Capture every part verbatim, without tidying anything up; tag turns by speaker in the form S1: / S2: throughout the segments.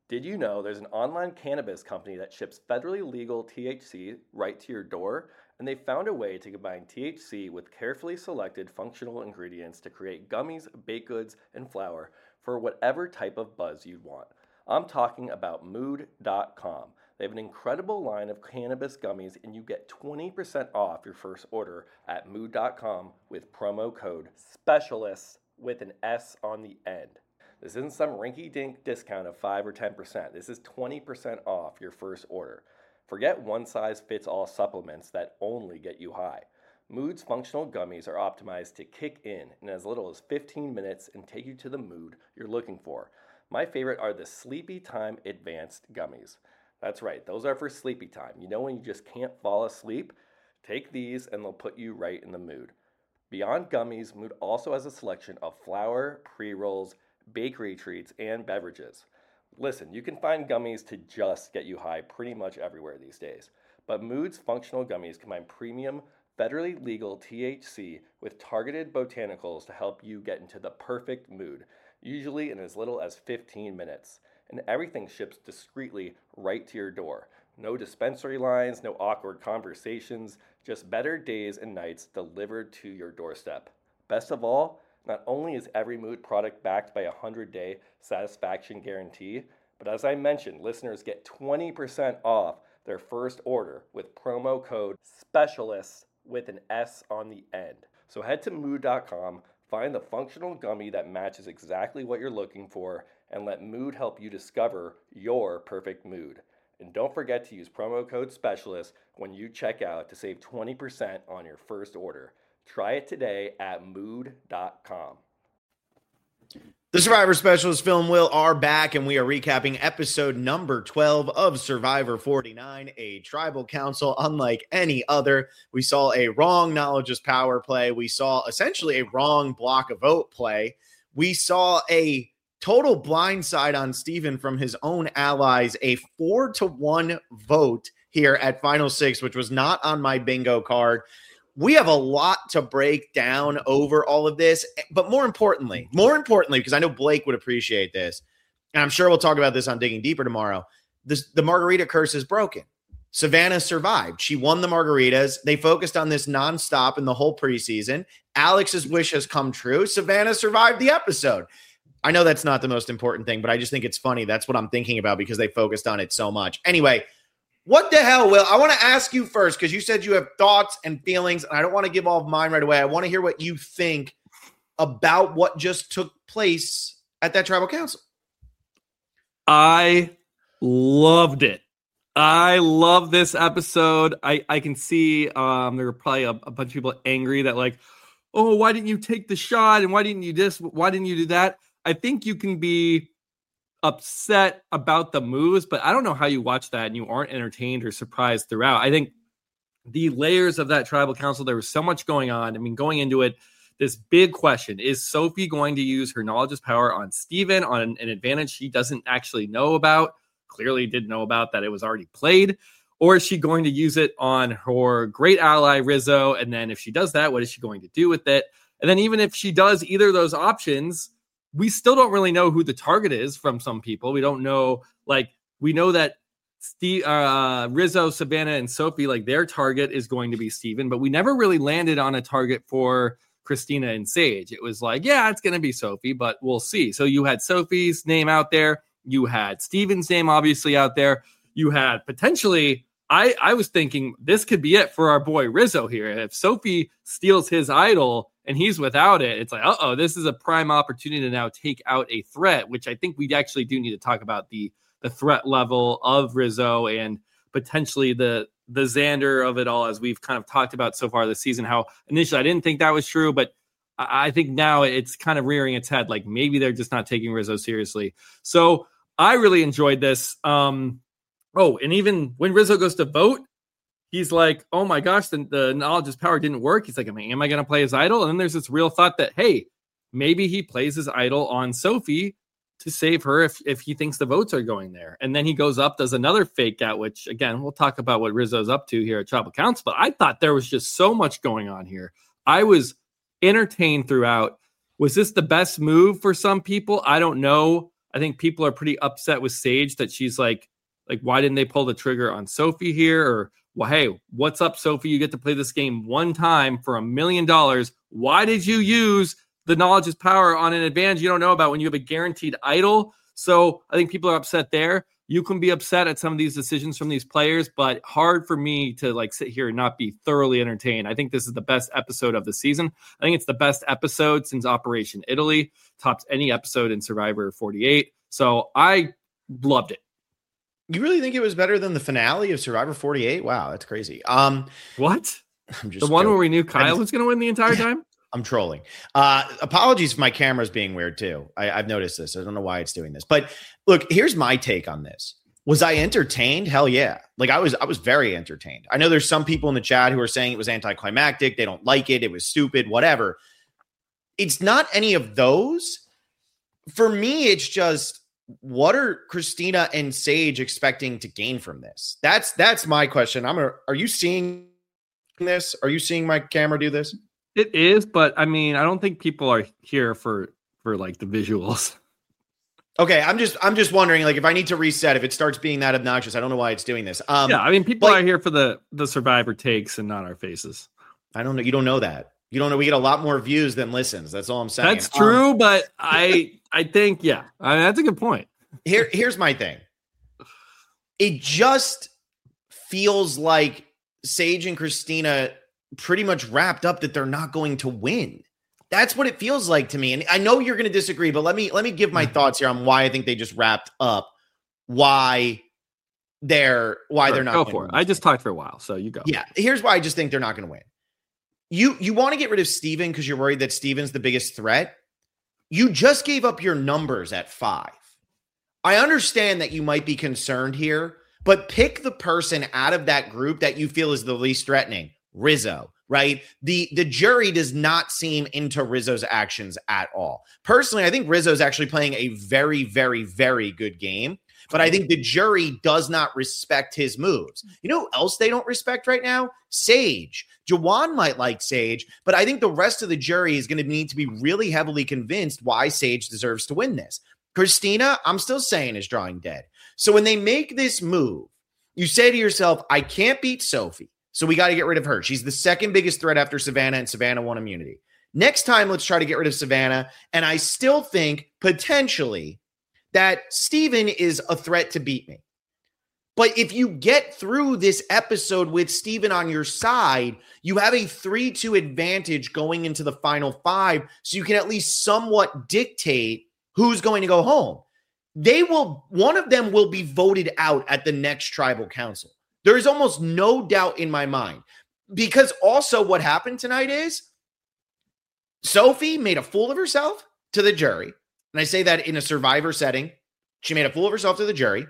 S1: Did you know there's an online cannabis company that ships federally legal T H C right to your door? And they found a way to combine T H C with carefully selected functional ingredients to create gummies, baked goods, and flour for whatever type of buzz you'd want. I'm talking about mood dot com. They have an incredible line of cannabis gummies, and you get twenty percent off your first order at mood dot com with promo code SPECIALIST with an S on the end. This isn't some rinky-dink discount of five or ten percent. This is twenty percent off your first order. Forget one-size-fits-all supplements that only get you high. Mood's functional gummies are optimized to kick in in as little as fifteen minutes and take you to the mood you're looking for. My favorite are the Sleepy Time Advanced Gummies. That's right, those are for sleepy time. You know when you just can't fall asleep? Take these and they'll put you right in the mood. Beyond gummies, Mood also has a selection of flour, pre-rolls, bakery treats, and beverages. Listen, you can find gummies to just get you high pretty much everywhere these days. But Mood's functional gummies combine premium, federally legal T H C with targeted botanicals to help you get into the perfect mood, usually in as little as fifteen minutes. And everything ships discreetly right to your door. No dispensary lines, no awkward conversations, just better days and nights delivered to your doorstep. Best of all, not only is every Mood product backed by a one hundred day satisfaction guarantee, but as I mentioned, listeners get twenty percent off their first order with promo code SPECIALIST with an S on the end. So head to mood dot com, find the functional gummy that matches exactly what you're looking for, and let Mood help you discover your perfect mood. And don't forget to use promo code SPECIALIST when you check out to save twenty percent on your first order. Try it today at mood dot com.
S2: The Survivor Specialist, Phil and Will, are back, and we are recapping episode number twelve of Survivor forty-nine, a tribal council unlike any other. We saw a wrong knowledge is power play. We saw essentially a wrong block of vote play. We saw a total blindside on Steven from his own allies, a four to one vote here at Final Six, which was not on my bingo card. We have a lot to break down over all of this, but more importantly, more importantly, because I know Blake would appreciate this, and I'm sure we'll talk about this on Digging Deeper tomorrow, this, the margarita curse is broken. Savannah survived. She won the margaritas. They focused on this nonstop in the whole preseason. Alex's wish has come true. Savannah survived the episode. I know that's not the most important thing, but I just think it's funny. That's what I'm thinking about because they focused on it so much. Anyway, what the hell, Will? I want to ask you first because you said you have thoughts and feelings, and I don't want to give all of mine right away. I want to hear what you think about what just took place at that tribal council.
S3: I loved it. I love this episode. I, I can see um, there were probably a, a bunch of people angry that like, oh, why didn't you take the shot? And why didn't you this? Why didn't you do that? I think you can be upset about the moves, but I don't know how you watch that and you aren't entertained or surprised throughout. I think the layers of that tribal council, there was so much going on. I mean, going into it, this big question, is Sophie going to use her knowledge of power on Steven on an, an advantage she doesn't actually know about? Clearly didn't know about that it was already played. Or is she going to use it on her great ally, Rizzo? And then if she does that, what is she going to do with it? And then even if she does either of those options, we still don't really know who the target is from some people. We don't know, like, we know that Steve, uh, Rizzo, Savannah, and Sophie, like, their target is going to be Steven, but we never really landed on a target for Christina and Sage. It was like, yeah, it's going to be Sophie, but we'll see. So you had Sophie's name out there. You had Steven's name obviously out there. You had potentially, I, I was thinking this could be it for our boy Rizzo here. If Sophie steals his idol and he's without it, it's like, uh-oh, this is a prime opportunity to now take out a threat, which I think we actually do need to talk about the the threat level of Rizzo and potentially the the Xander of it all, as we've kind of talked about so far this season, how initially I didn't think that was true, but I, I think now it's kind of rearing its head. Like maybe they're just not taking Rizzo seriously. So I really enjoyed this. Um, oh, and even when Rizzo goes to vote, he's like, oh my gosh, the, the knowledge is power didn't work. He's like, am I, am I going to play his idol? And then there's this real thought that, hey, maybe he plays his idol on Sophie to save her if, if he thinks the votes are going there. And then he goes up, does another fake out, which again, we'll talk about what Rizzo's up to here at Tribal Council. But I thought there was just so much going on here. I was entertained throughout. Was this the best move for some people? I don't know. I think people are pretty upset with Sage that she's like, like, why didn't they pull the trigger on Sophie here? Or, well, hey, what's up, Sophie? You get to play this game one time for a million dollars. Why did you use the knowledge is power on an advantage you don't know about when you have a guaranteed idol? So I think people are upset there. You can be upset at some of these decisions from these players, but hard for me to like sit here and not be thoroughly entertained. I think this is the best episode of the season. I think it's the best episode since Operation Italy, tops any episode in Survivor forty-eight. So I loved it.
S2: You really think it was better than the finale of Survivor forty-eight? Wow, that's crazy. Um,
S3: what?
S2: I'm just
S3: the one
S2: joking.
S3: where we knew Kyle
S2: just,
S3: was going to win the entire time?
S2: I'm trolling. Uh, apologies for my camera's being weird too. I, I've noticed this. I don't know why it's doing this. But look, here's my take on this. Was I entertained? Hell yeah. Like I was, I was very entertained. I know there's some people in the chat who are saying it was anticlimactic. They don't like it. It was stupid, whatever. It's not any of those. For me, it's just, what are Christina and Sage expecting to gain from this? That's that's my question. I'm a, are you seeing this? Are you seeing my camera do this?
S3: It is, but I mean, I don't think people are here for for like the visuals.
S2: Okay, I'm just I'm just wondering, like, if I need to reset, if it starts being that obnoxious, I don't know why it's doing this. Um,
S3: yeah, I mean, people
S2: but,
S3: are here for the the Survivor takes and not our faces.
S2: I don't know. You don't know that. You don't know. We get a lot more views than listens. That's all I'm saying.
S3: That's true,
S2: um,
S3: but I I think yeah, I mean, that's a good point.
S2: Here, here's my thing. It just feels like Sage and Christina pretty much wrapped up that they're not going to win. That's what it feels like to me. And I know you're going to disagree, but let me let me give my thoughts here on why I think they just wrapped up. Why they're why
S3: sure,
S2: they're not
S3: go
S2: winning.
S3: for it. I just talked for a while, so you go.
S2: Yeah, here's why I just think they're not going to win. You you want to get rid of Steven because you're worried that Steven's the biggest threat. You just gave up your numbers at five. I understand that you might be concerned here, but pick the person out of that group that you feel is the least threatening. Rizzo, right? The the jury does not seem into Rizzo's actions at all. Personally, I think Rizzo's actually playing a very, very, very good game, but I think the jury does not respect his moves. You know who else they don't respect right now? Sage. Jawan might like Sage, but I think the rest of the jury is going to need to be really heavily convinced why Sage deserves to win this. Christina, I'm still saying, is drawing dead. So when they make this move, you say to yourself, I can't beat Sophie, so we got to get rid of her. She's the second biggest threat after Savannah, and Savannah won immunity. Next time, let's try to get rid of Savannah. And I still think, potentially, that Steven is a threat to beat me. But if you get through this episode with Steven on your side, you have a three two advantage going into the final five, so you can at least somewhat dictate who's going to go home. They will, one of them will be voted out at the next tribal council. There is almost no doubt in my mind. Because also what happened tonight is Sophie made a fool of herself to the jury. And I say that in a Survivor setting. She made a fool of herself to the jury.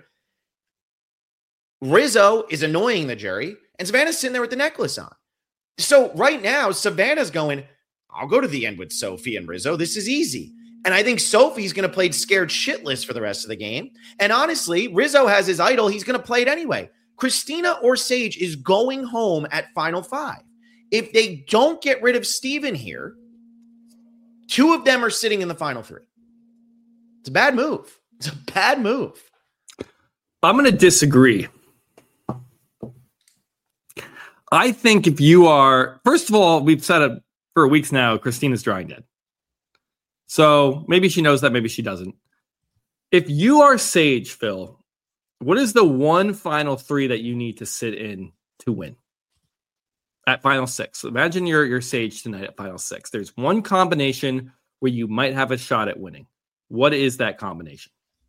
S2: Rizzo is annoying the jury. And Savannah's sitting there with the necklace on. So right now, Savannah's going, I'll go to the end with Sophie and Rizzo. This is easy. And I think Sophie's going to play scared shitless for the rest of the game. And honestly, Rizzo has his idol. He's going to play it anyway. Christina or Sage is going home at final five. If they don't get rid of Steven here, two of them are sitting in the final three. It's a bad move. It's a bad move.
S3: I'm going to disagree. I think if you are, first of all, we've said it for weeks now, Christina's drawing dead. So maybe she knows that, maybe she doesn't. If you are Sage, Phil, what is the one final three that you need to sit in to win at final six? So imagine you're, you're Sage tonight at final six. There's one combination where you might have a shot at winning. What is that combination?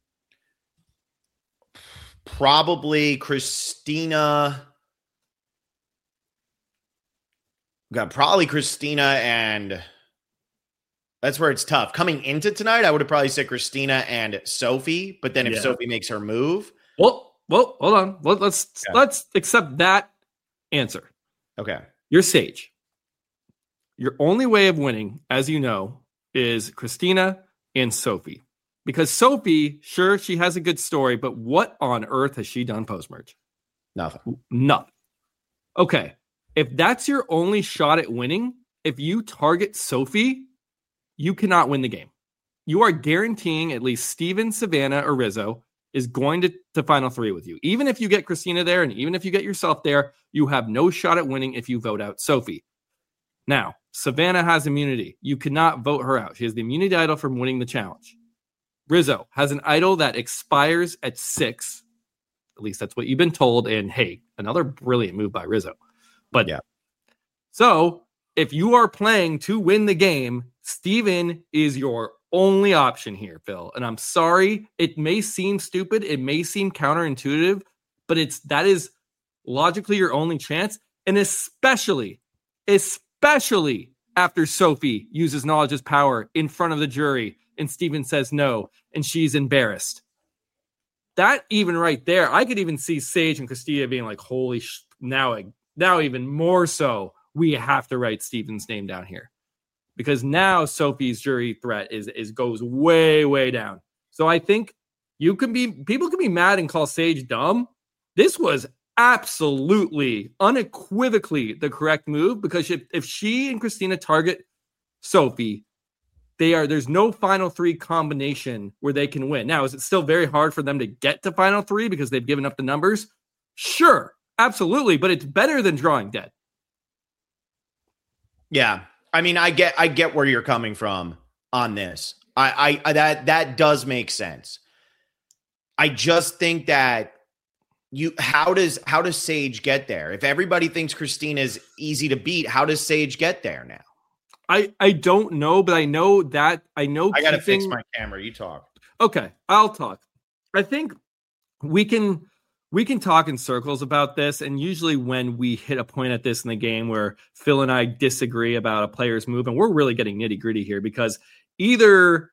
S2: Probably Christina. Got probably Christina, and that's where it's tough. Coming into tonight, I would have probably said Christina and Sophie, but then if yeah. Sophie makes her move.
S3: Well, well, hold on. Let, let's okay. let's accept that answer.
S2: Okay.
S3: You're Sage. Your only way of winning, as you know, is Christina and Sophie. Because Sophie, sure, she has a good story, but what on earth has she done post-merge?
S2: Nothing.
S3: Nothing. Okay. If that's your only shot at winning, if you target Sophie, you cannot win the game. you are guaranteeing at least Steven, Savannah, or Rizzo is going to, to final three with you. Even if you get Christina there, and even if you get yourself there, you have no shot at winning if you vote out Sophie. Now, Savannah has immunity. You cannot vote her out. She has the immunity idol from winning the challenge. Rizzo has an idol that expires at six. At least that's what you've been told. And hey, another brilliant move by Rizzo. But yeah. So if you are playing to win the game, Steven is your only option here, Phil. And I'm sorry, it may seem stupid. It may seem counterintuitive, but it's that is logically your only chance. And especially, especially after Sophie uses knowledge as power in front of the jury and Steven says no, and she's embarrassed. That even right there, I could even see Sage and Christina being like, holy sh- now, now even more so, we have to write Steven's name down here. Because now Sophie's jury threat is, is goes way, way down. So I think you can be, people can be mad and call Sage dumb. This was absolutely, unequivocally the correct move, because if, if she and Christina target Sophie, they are there's no final three combination where they can win. Now, is it still very hard for them to get to final three because they've given up the numbers? Sure, absolutely, but it's better than drawing dead.
S2: Yeah, I mean, I get I get where you're coming from on this. I, I that that does make sense. I just think that you how does how does Sage get there? If everybody thinks Christina is easy to beat, how does Sage get there now?
S3: I, I don't know, but I know that I know.
S2: I got to fix my camera. You talk.
S3: Okay, I'll talk. I think we can we can talk in circles about this. And usually when we hit a point at this in the game where Phil and I disagree about a player's move, and we're really getting nitty gritty here, because either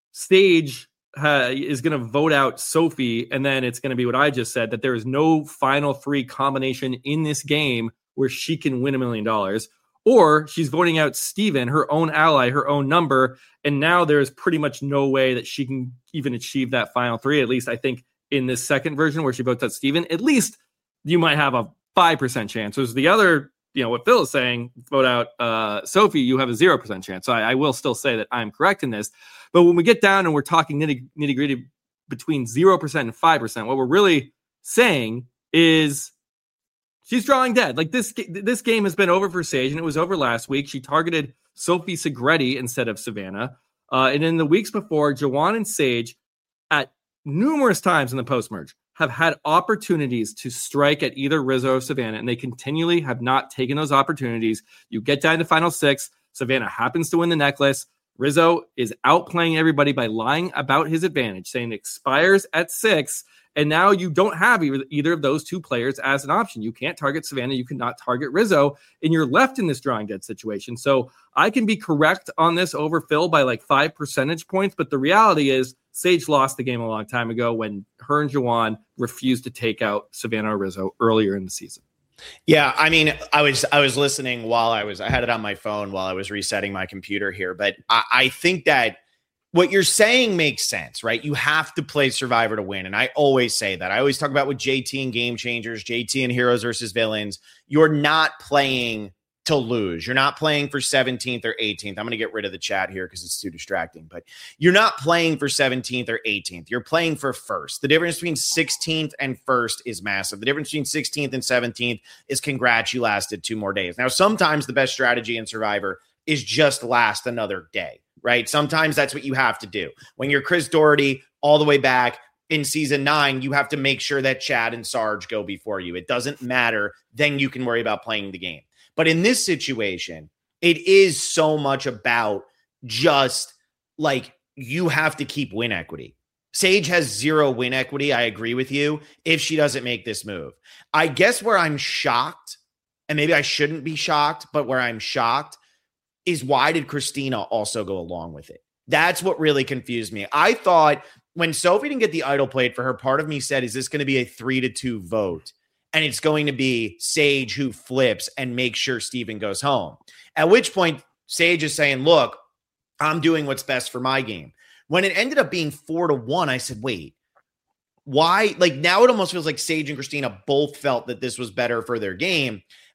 S3: Sage uh, is going to vote out Sophie, and then it's going to be what I just said, that there is no final three combination in this game where she can win a million dollars. Or she's voting out Steven, her own ally, her own number, and now there's pretty much no way that she can even achieve that final three. At least I think in this second version where she votes out Steven, at least you might have a five percent chance. Whereas the other, you know, what Phil is saying, vote out uh, Sophie, you have a zero percent chance. So I, I will still say that I'm correct in this. But when we get down and we're talking nitty, nitty gritty between zero percent and five percent, what we're really saying is she's drawing dead. Like this, this game has been over for Sage, and it was over last week. She targeted Sophie Segretti instead of Savannah. Uh, and in the weeks before, Jawan and Sage, at numerous times in the post-merge, have had opportunities to strike at either Rizzo or Savannah, and they continually have not taken those opportunities. You get down to final six. Savannah happens to win the necklace. Rizzo is outplaying everybody by lying about his advantage, saying it expires at six. And now you don't have either, either of those two players as an option. You can't target Savannah. You cannot target Rizzo. And you're left in this drawing dead situation. So I can be correct on this over Phil by like five percentage points. But the reality is Sage lost the game a long time ago when her and Jawan refused to take out Savannah or Rizzo earlier in the season.
S2: Yeah, I mean, I was I was listening while I was I had it on my phone while I was resetting my computer here. But I, I think that what you're saying makes sense, right? You have to play Survivor to win. And I always say that. I always talk about with J T and Game Changers, J T and Heroes versus Villains. You're not playing to lose. You're not playing for seventeenth or eighteenth. I'm going to get rid of the chat here because it's too distracting. But you're not playing for seventeenth or eighteenth. You're playing for first. The difference between sixteenth and first is massive. The difference between sixteenth and seventeenth is congrats, you lasted two more days. Now, sometimes the best strategy in Survivor is just last another day. Right? Sometimes that's what you have to do. When you're Chris Doherty all the way back in season nine, you have to make sure that Chad and Sarge go before you. It doesn't matter. Then you can worry about playing the game. But in this situation, it is so much about just like you have to keep win equity. Sage has zero win equity. I agree with you if she doesn't make this move. I guess where I'm shocked, and maybe I shouldn't be shocked, but where I'm shocked is why did Christina also go along with it? That's what really confused me. I thought when Sophie didn't get the idol played for her, part of me said, is this going to be a three to two vote? And it's going to be Sage who flips and makes sure Steven goes home. At which point Sage is saying, look, I'm doing what's best for my game. When it ended up being four to one, I said, wait, why? Like now it almost feels like Sage and Christina both felt that this was better for their game.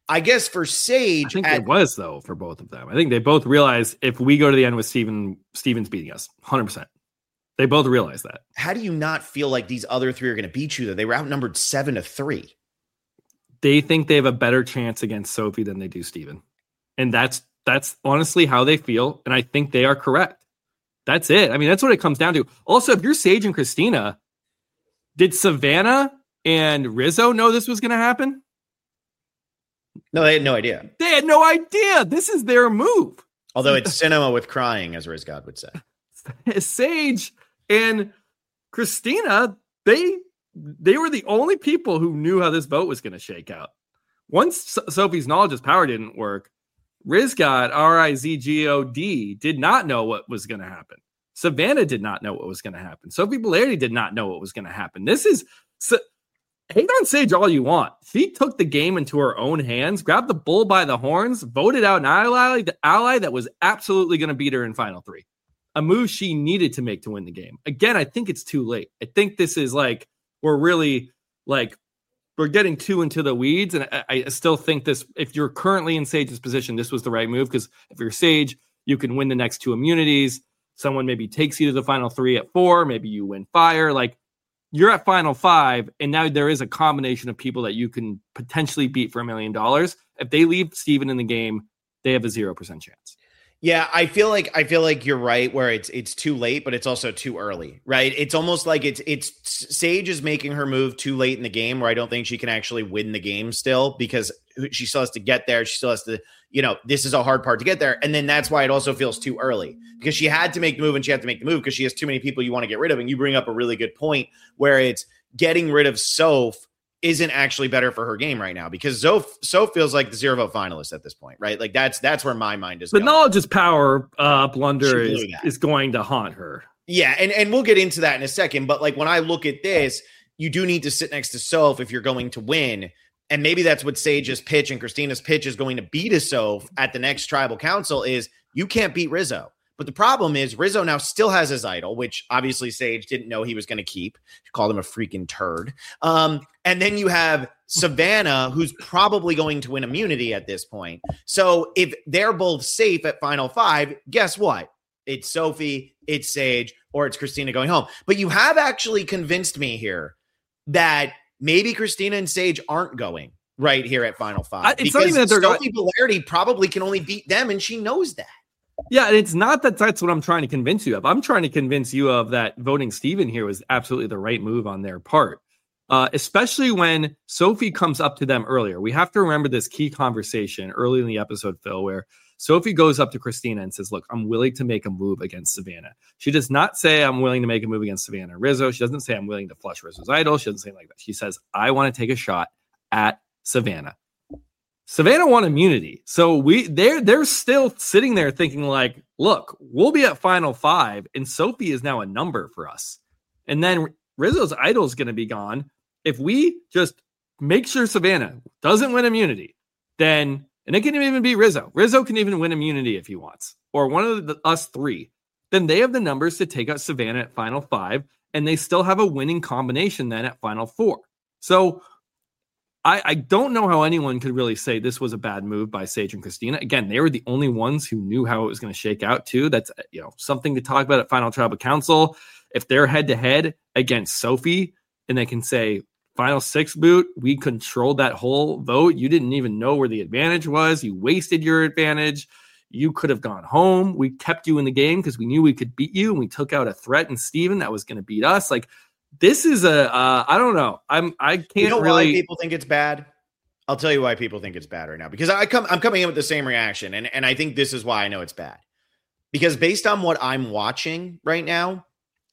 S2: I guess for Sage,
S3: I think
S2: at,
S3: it was though for both of them. I think they both realized if we go to the end with Steven, Steven's beating us, one hundred percent. They both realize that.
S2: How do you not feel like these other three are going to beat you? Though they were outnumbered seven to three.
S3: They think they have a better chance against Sophie than they do Steven, and that's that's honestly how they feel. And I think they are correct. That's it. I mean, that's what it comes down to. Also, if you're Sage and Christina, did Savannah and Rizzo know this was going to happen?
S2: No, they had no idea.
S3: They had no idea. This is their move.
S2: Although it's cinema with crying, as Riz God would say.
S3: Sage and Christina, they they were the only people who knew how this vote was going to shake out. Once Sophie's knowledge of power didn't work, Rizgod, R I Z G O D, did not know what was going to happen. Savannah did not know what was going to happen. Sophie Bilardi did not know what was going to happen. This is... So, hate on Sage all you want. She took the game into her own hands, grabbed the bull by the horns, voted out an ally, the ally that was absolutely going to beat her in final three. A move she needed to make to win the game. Again, I think it's too late. I think this is like, we're really like, we're getting too into the weeds. And I, I still think this, if you're currently in Sage's position, this was the right move. Because if you're Sage, you can win the next two immunities. Someone maybe takes you to the final three at four. Maybe you win fire. Like, you're at final five, and now there is a combination of people that you can potentially beat for a million dollars. If they leave Steven in the game, they have a zero percent chance.
S2: Yeah, I feel like I feel like you're right where it's it's too late, but it's also too early, right? It's almost like it's it's Sage is making her move too late in the game where I don't think she can actually win the game still because she still has to get there. She still has to, you know, this is a hard part to get there. And then that's why it also feels too early because she had to make the move and she had to make the move because she has too many people you want to get rid of. And you bring up a really good point where it's getting rid of Soph isn't actually better for her game right now because Soph, Soph feels like the zero vote finalist at this point, right? Like that's that's where my mind is
S3: The
S2: going.
S3: knowledge is power uh, blunder is, is going to haunt her.
S2: Yeah, and, and we'll get into that in a second. But like when I look at this, you do need to sit next to Soph if you're going to win. And maybe that's what Sage's pitch and Christina's pitch is going to be to Soph at the next tribal council is you can't beat Rizzo. But the problem is Rizzo now still has his idol, which obviously Sage didn't know he was going to keep. She called him a freaking turd. Um, and then you have Savannah, who's probably going to win immunity at this point. So if they're both safe at final five, guess what? It's Sophie, it's Sage, or it's Christina going home. But you have actually convinced me here that maybe Christina and Sage aren't going right here at final five.
S3: I, it's not even that they're
S2: Sophie going- Bilardi probably can only beat them, and she knows that.
S3: Yeah, and it's not that that's what I'm trying to convince you of. I'm trying to convince you of that voting Steven here was absolutely the right move on their part, uh, especially when Sophie comes up to them earlier. We have to remember this key conversation early in the episode, Phil, where Sophie goes up to Christina and says, look, I'm willing to make a move against Savannah. She does not say I'm willing to make a move against Savannah and Rizzo. She doesn't say I'm willing to flush Rizzo's idol. She doesn't say like that. She says, I want to take a shot at Savannah. Savannah won immunity. So we they're they're still sitting there thinking like, look, we'll be at final five and Sophie is now a number for us. And then Rizzo's idol is going to be gone. If we just make sure Savannah doesn't win immunity, then, and it can even be Rizzo. Rizzo can even win immunity if he wants, or one of the, us three. Then they have the numbers to take out Savannah at final five, and they still have a winning combination then at final four. So I, I don't know how anyone could really say this was a bad move by Sage and Christina. Again, they were the only ones who knew how it was going to shake out too. That's, you know, something to talk about at Final Tribal Council. If they're head to head against Sophie and they can say final six boot, we controlled that whole vote. You didn't even know where the advantage was. You wasted your advantage. You could have gone home. We kept you in the game because we knew we could beat you. And we took out a threat in Steven that was going to beat us. Like, This is a, uh, I don't know. I'm, I can't
S2: you know
S3: really.
S2: Why people think it's bad? I'll tell you why people think it's bad right now. Because I come, I'm coming in with the same reaction, and and I think this is why I know it's bad. Because based on what I'm watching right now,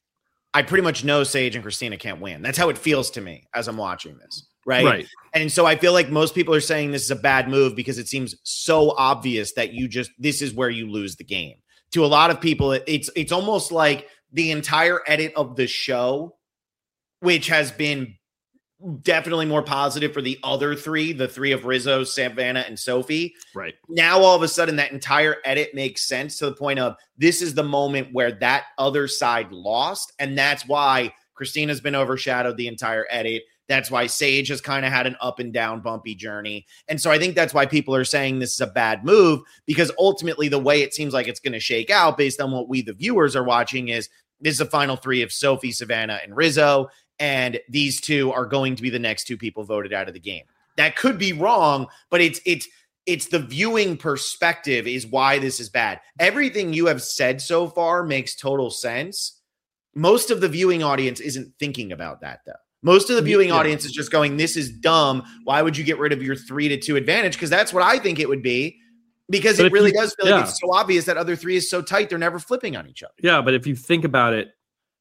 S2: I pretty much know Sage and Christina can't win. That's how it feels to me as I'm watching this, right?
S3: Right.
S2: And so I feel like most people are saying this is a bad move because it seems so obvious that you just this is where you lose the game. To a lot of people, it's it's almost like the entire edit of the show, which has been definitely more positive for the other three, the three of Rizzo, Savannah, and Sophie.
S3: Right.
S2: Now, all of a sudden, that entire edit makes sense to the point of this is the moment where that other side lost. And that's why Christina's been overshadowed the entire edit. That's why Sage has kind of had an up and down bumpy journey. And so I think that's why people are saying this is a bad move, because ultimately the way it seems like it's going to shake out based on what we, the viewers, are watching is this is the final three of Sophie, Savannah, and Rizzo. And these two are going to be the next two people voted out of the game. That could be wrong, but it's, it's, it's the viewing perspective is why this is bad. Everything you have said so far makes total sense. Most of the viewing audience isn't thinking about that though. Most of the viewing yeah. audience is just going, this is dumb. Why would you get rid of your three to two advantage? Because that's what I think it would be. Because but it really you, does feel yeah. like it's so obvious that other three is so tight, they're never flipping on each other.
S3: Yeah, but if you think about it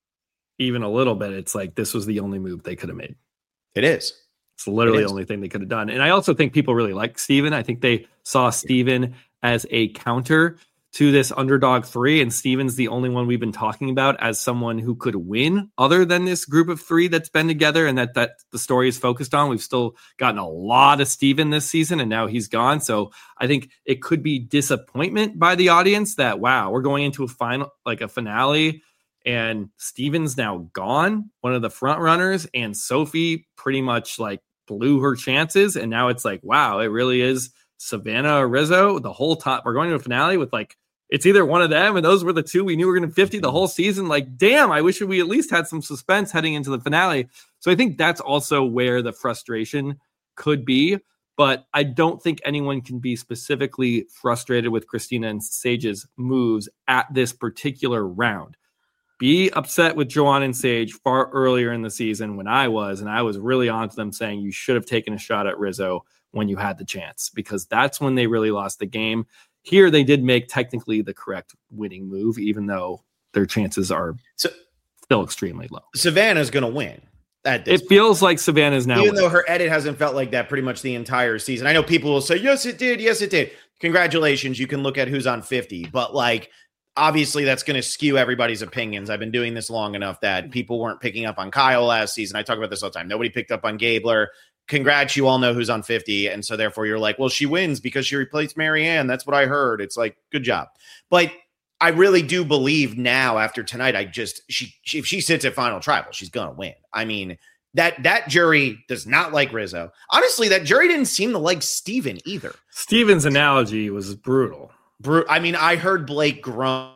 S3: even a little bit, it's like this was the only move they could have made.
S2: It is.
S3: It's literally the only thing they could have done. And I also think people really like Steven. I think they saw Steven as a counter to this underdog three, and Steven's the only one we've been talking about as someone who could win other than this group of three that's been together and that that the story is focused on. We've still gotten a lot of Steven this season, and now he's gone. So I think it could be disappointment by the audience that, wow, we're going into a final, like a finale, and Steven's now gone, one of the front runners, and Sophie pretty much like blew her chances. And now it's like, wow, it really is Savannah or Rizzo the whole time. We're going to a finale with like, it's either one of them, and those were the two we knew were going to fifty the whole season. Like, damn, I wish we at least had some suspense heading into the finale. So I think that's also where the frustration could be. But I don't think anyone can be specifically frustrated with Christina and Sage's moves at this particular round. Be upset with Joanne and Sage far earlier in the season when I was, and I was really on to them saying you should have taken a shot at Rizzo when you had the chance, because that's when they really lost the game. Here, they did make technically the correct winning move, even though their chances are so, still extremely low.
S2: Savannah's going to win. At this
S3: it point. Feels like Savannah's now
S2: Even
S3: winning.
S2: Though her edit hasn't felt like that pretty much the entire season. I know people will say, yes, it did. Yes, it did. Congratulations. You can look at who's on fifty. But, like, obviously that's going to skew everybody's opinions. I've been doing this long enough that people weren't picking up on Kyle last season. I talk about this all the time. Nobody picked up on Gabler. Congrats, you all know who's on fifty. And so therefore you're like, well, she wins because she replaced Marianne. That's what I heard. It's like, good job. But I really do believe now after tonight, I just, she, she if she sits at final tribal, she's going to win. I mean, that, that jury does not like Rizzo. Honestly, that jury didn't seem to like Steven either.
S3: Steven's analogy was brutal.
S2: Bru- I mean, I heard Blake groan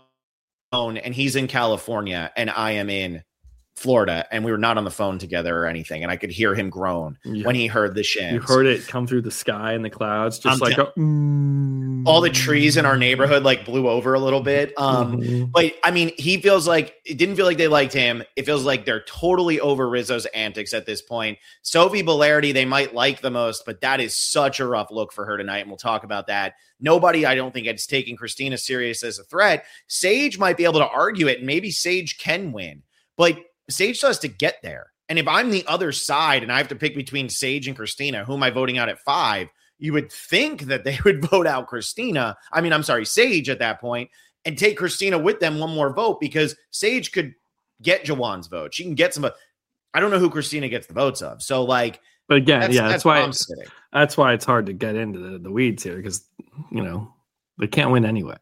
S2: and he's in California and I am in Florida, and we were not on the phone together or anything, and I could hear him groan yeah. when he heard the shins.
S3: You heard it come through the sky and the clouds, just I'm like t- a, mm.
S2: all the trees in our neighborhood like blew over a little bit. Um, mm-hmm. But I mean, he feels like it didn't feel like they liked him. It feels like they're totally over Rizzo's antics at this point. Sophie Bolardi, they might like the most, but that is such a rough look for her tonight, and we'll talk about that. Nobody, I don't think, is taking Christina serious as a threat. Sage might be able to argue it, and maybe Sage can win, but Sage still has to get there. And if I'm the other side and I have to pick between Sage and Christina, who am I voting out at five? You would think that they would vote out Christina. I mean, I'm sorry, Sage at that point, and take Christina with them one more vote, because Sage could get Jawan's vote. She can get some. I don't know who Christina gets the votes of. So, like,
S3: but again, that's, yeah, that's, that's why it's, that's why it's hard to get into the, the weeds here, because, you know, they can't win anyway.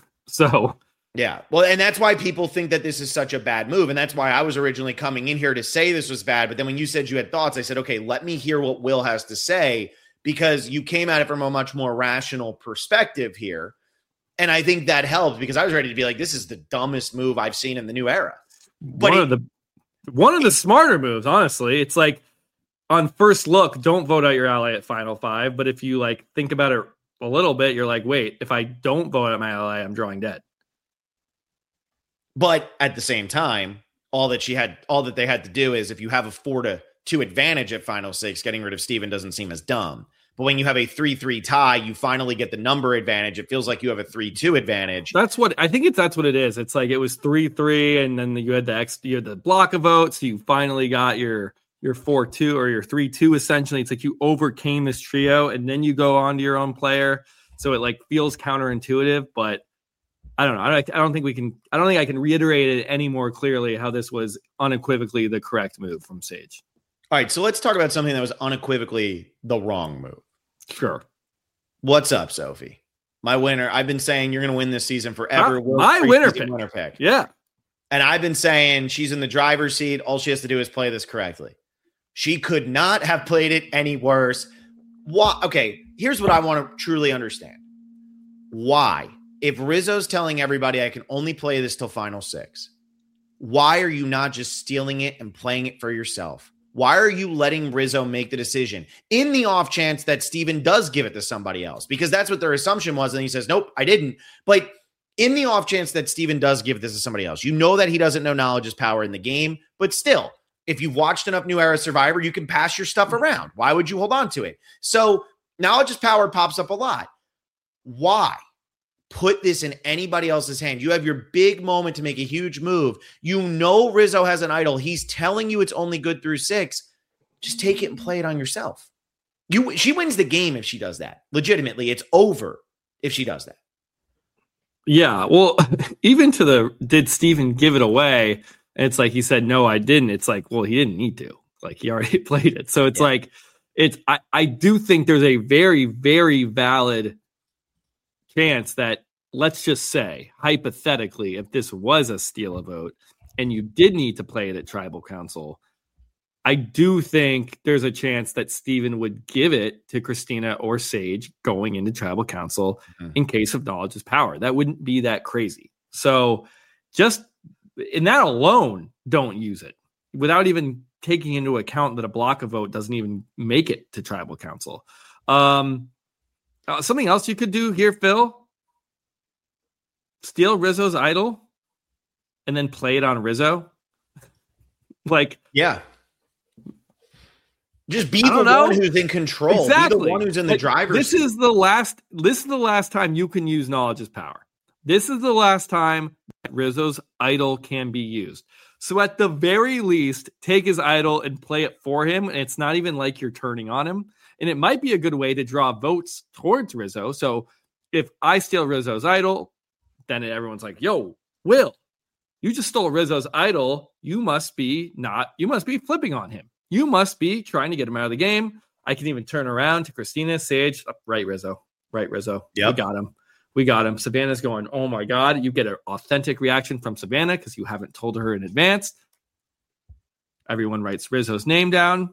S3: So.
S2: Yeah, well, and that's why people think that this is such a bad move. And that's why I was originally coming in here to say this was bad. But then when you said you had thoughts, I said, okay, let me hear what Will has to say, because you came at it from a much more rational perspective here. And I think that helped, because I was ready to be like, this is the dumbest move I've seen in the new era. But
S3: one
S2: it,
S3: of the one of the smarter moves, honestly. It's like, on first look, don't vote out your ally at final five. But if you like think about it a little bit, you're like, wait, if I don't vote out my ally, I'm drawing dead.
S2: But at the same time, all that she had, all that they had to do is, if you have a four to two advantage at final six, getting rid of Steven doesn't seem as dumb. But when you have a three three tie, you finally get the number advantage. It feels like you have a three two advantage.
S3: That's what I think it's that's what it is. It's like it was three three, and then you had the X, you had the block of votes. So you finally got your your four two or your three two. Essentially, it's like you overcame this trio, and then you go on to your own player. So it like feels counterintuitive, but I don't know. I don't, I don't think we can. I don't think I can reiterate it any more clearly how this was unequivocally the correct move from Sage.
S2: All right, so let's talk about something that was unequivocally the wrong move.
S3: Sure.
S2: What's up, Sophie? My winner. I've been saying you're going to win this season forever.
S3: Uh, my winner pick.
S2: winner pick.
S3: Yeah.
S2: And I've been saying she's in the driver's seat. All she has to do is play this correctly. She could not have played it any worse. Why? Okay, here's what I want to truly understand. Why? If Rizzo's telling everybody I can only play this till final six, why are you not just stealing it and playing it for yourself? Why are you letting Rizzo make the decision in the off chance that Steven does give it to somebody else? Because that's what their assumption was. And he says, nope, I didn't. But in the off chance that Steven does give this to somebody else, you know that he doesn't know knowledge is power in the game. But still, if you've watched enough New Era Survivor, you can pass your stuff around. Why would you hold on to it? So knowledge is power pops up a lot. Why put this in anybody else's hand? You have your big moment to make a huge move. You know Rizzo has an idol. He's telling you it's only good through six. Just take it and play it on yourself. You, she wins the game if she does that. Legitimately, it's over if she does that.
S3: Yeah, well, even to the, did Steven give it away? And it's like, he said, no, I didn't. It's like, well, he didn't need to. Like, he already played it. So it's yeah. like, it's, I, I do think there's a very, very valid chance that, let's just say, hypothetically, if this was a steal a vote and you did need to play it at Tribal Council, I do think there's a chance that Steven would give it to Christina or Sage going into Tribal Council mm-hmm. in case of knowledge is power. That wouldn't be that crazy. So just in that alone, don't use it without even taking into account that a block of vote doesn't even make it to Tribal Council. Um, uh, something else you could do here, Phil, steal Rizzo's idol and then play it on Rizzo. Like,
S2: yeah. Just be the
S3: know.
S2: one who's in control.
S3: Exactly.
S2: Be the one who's in the driver's
S3: This
S2: seat.
S3: is the last. This is the last time you can use knowledge as power. This is the last time Rizzo's idol can be used. So at the very least, take his idol and play it for him. And it's not even like you're turning on him. And it might be a good way to draw votes towards Rizzo. So if I steal Rizzo's idol, then everyone's like, yo, Will, you just stole Rizzo's idol. You must be not, you must be flipping on him. You must be trying to get him out of the game. I can even turn around to Christina, Sage, oh, right, Rizzo, right, Rizzo. Yep. We got him. We got him. Savannah's going, oh my God. You get an authentic reaction from Savannah because you haven't told her in advance. Everyone writes Rizzo's name down.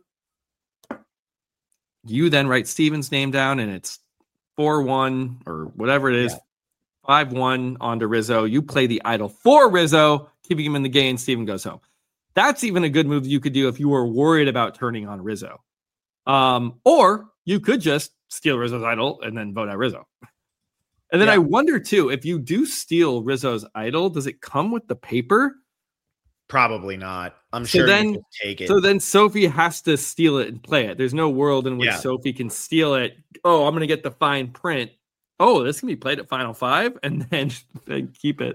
S3: You then write Steven's name down, and it's four one or whatever it is, five one onto Rizzo. You play the idol for Rizzo, keeping him in the game. Steven goes home. That's even a good move you could do if you were worried about turning on Rizzo. Um, or you could just steal Rizzo's idol and then vote out Rizzo. And then yeah. I wonder, too, if you do steal Rizzo's idol, does it come with the paper?
S2: Probably not. I'm
S3: so
S2: sure
S3: then,
S2: you can take it.
S3: So then Sophie has to steal it and play it. There's no world in which
S2: yeah.
S3: Sophie can steal it. Oh, I'm going to get the fine print. Oh, this can be played at Final Five and then, then keep it.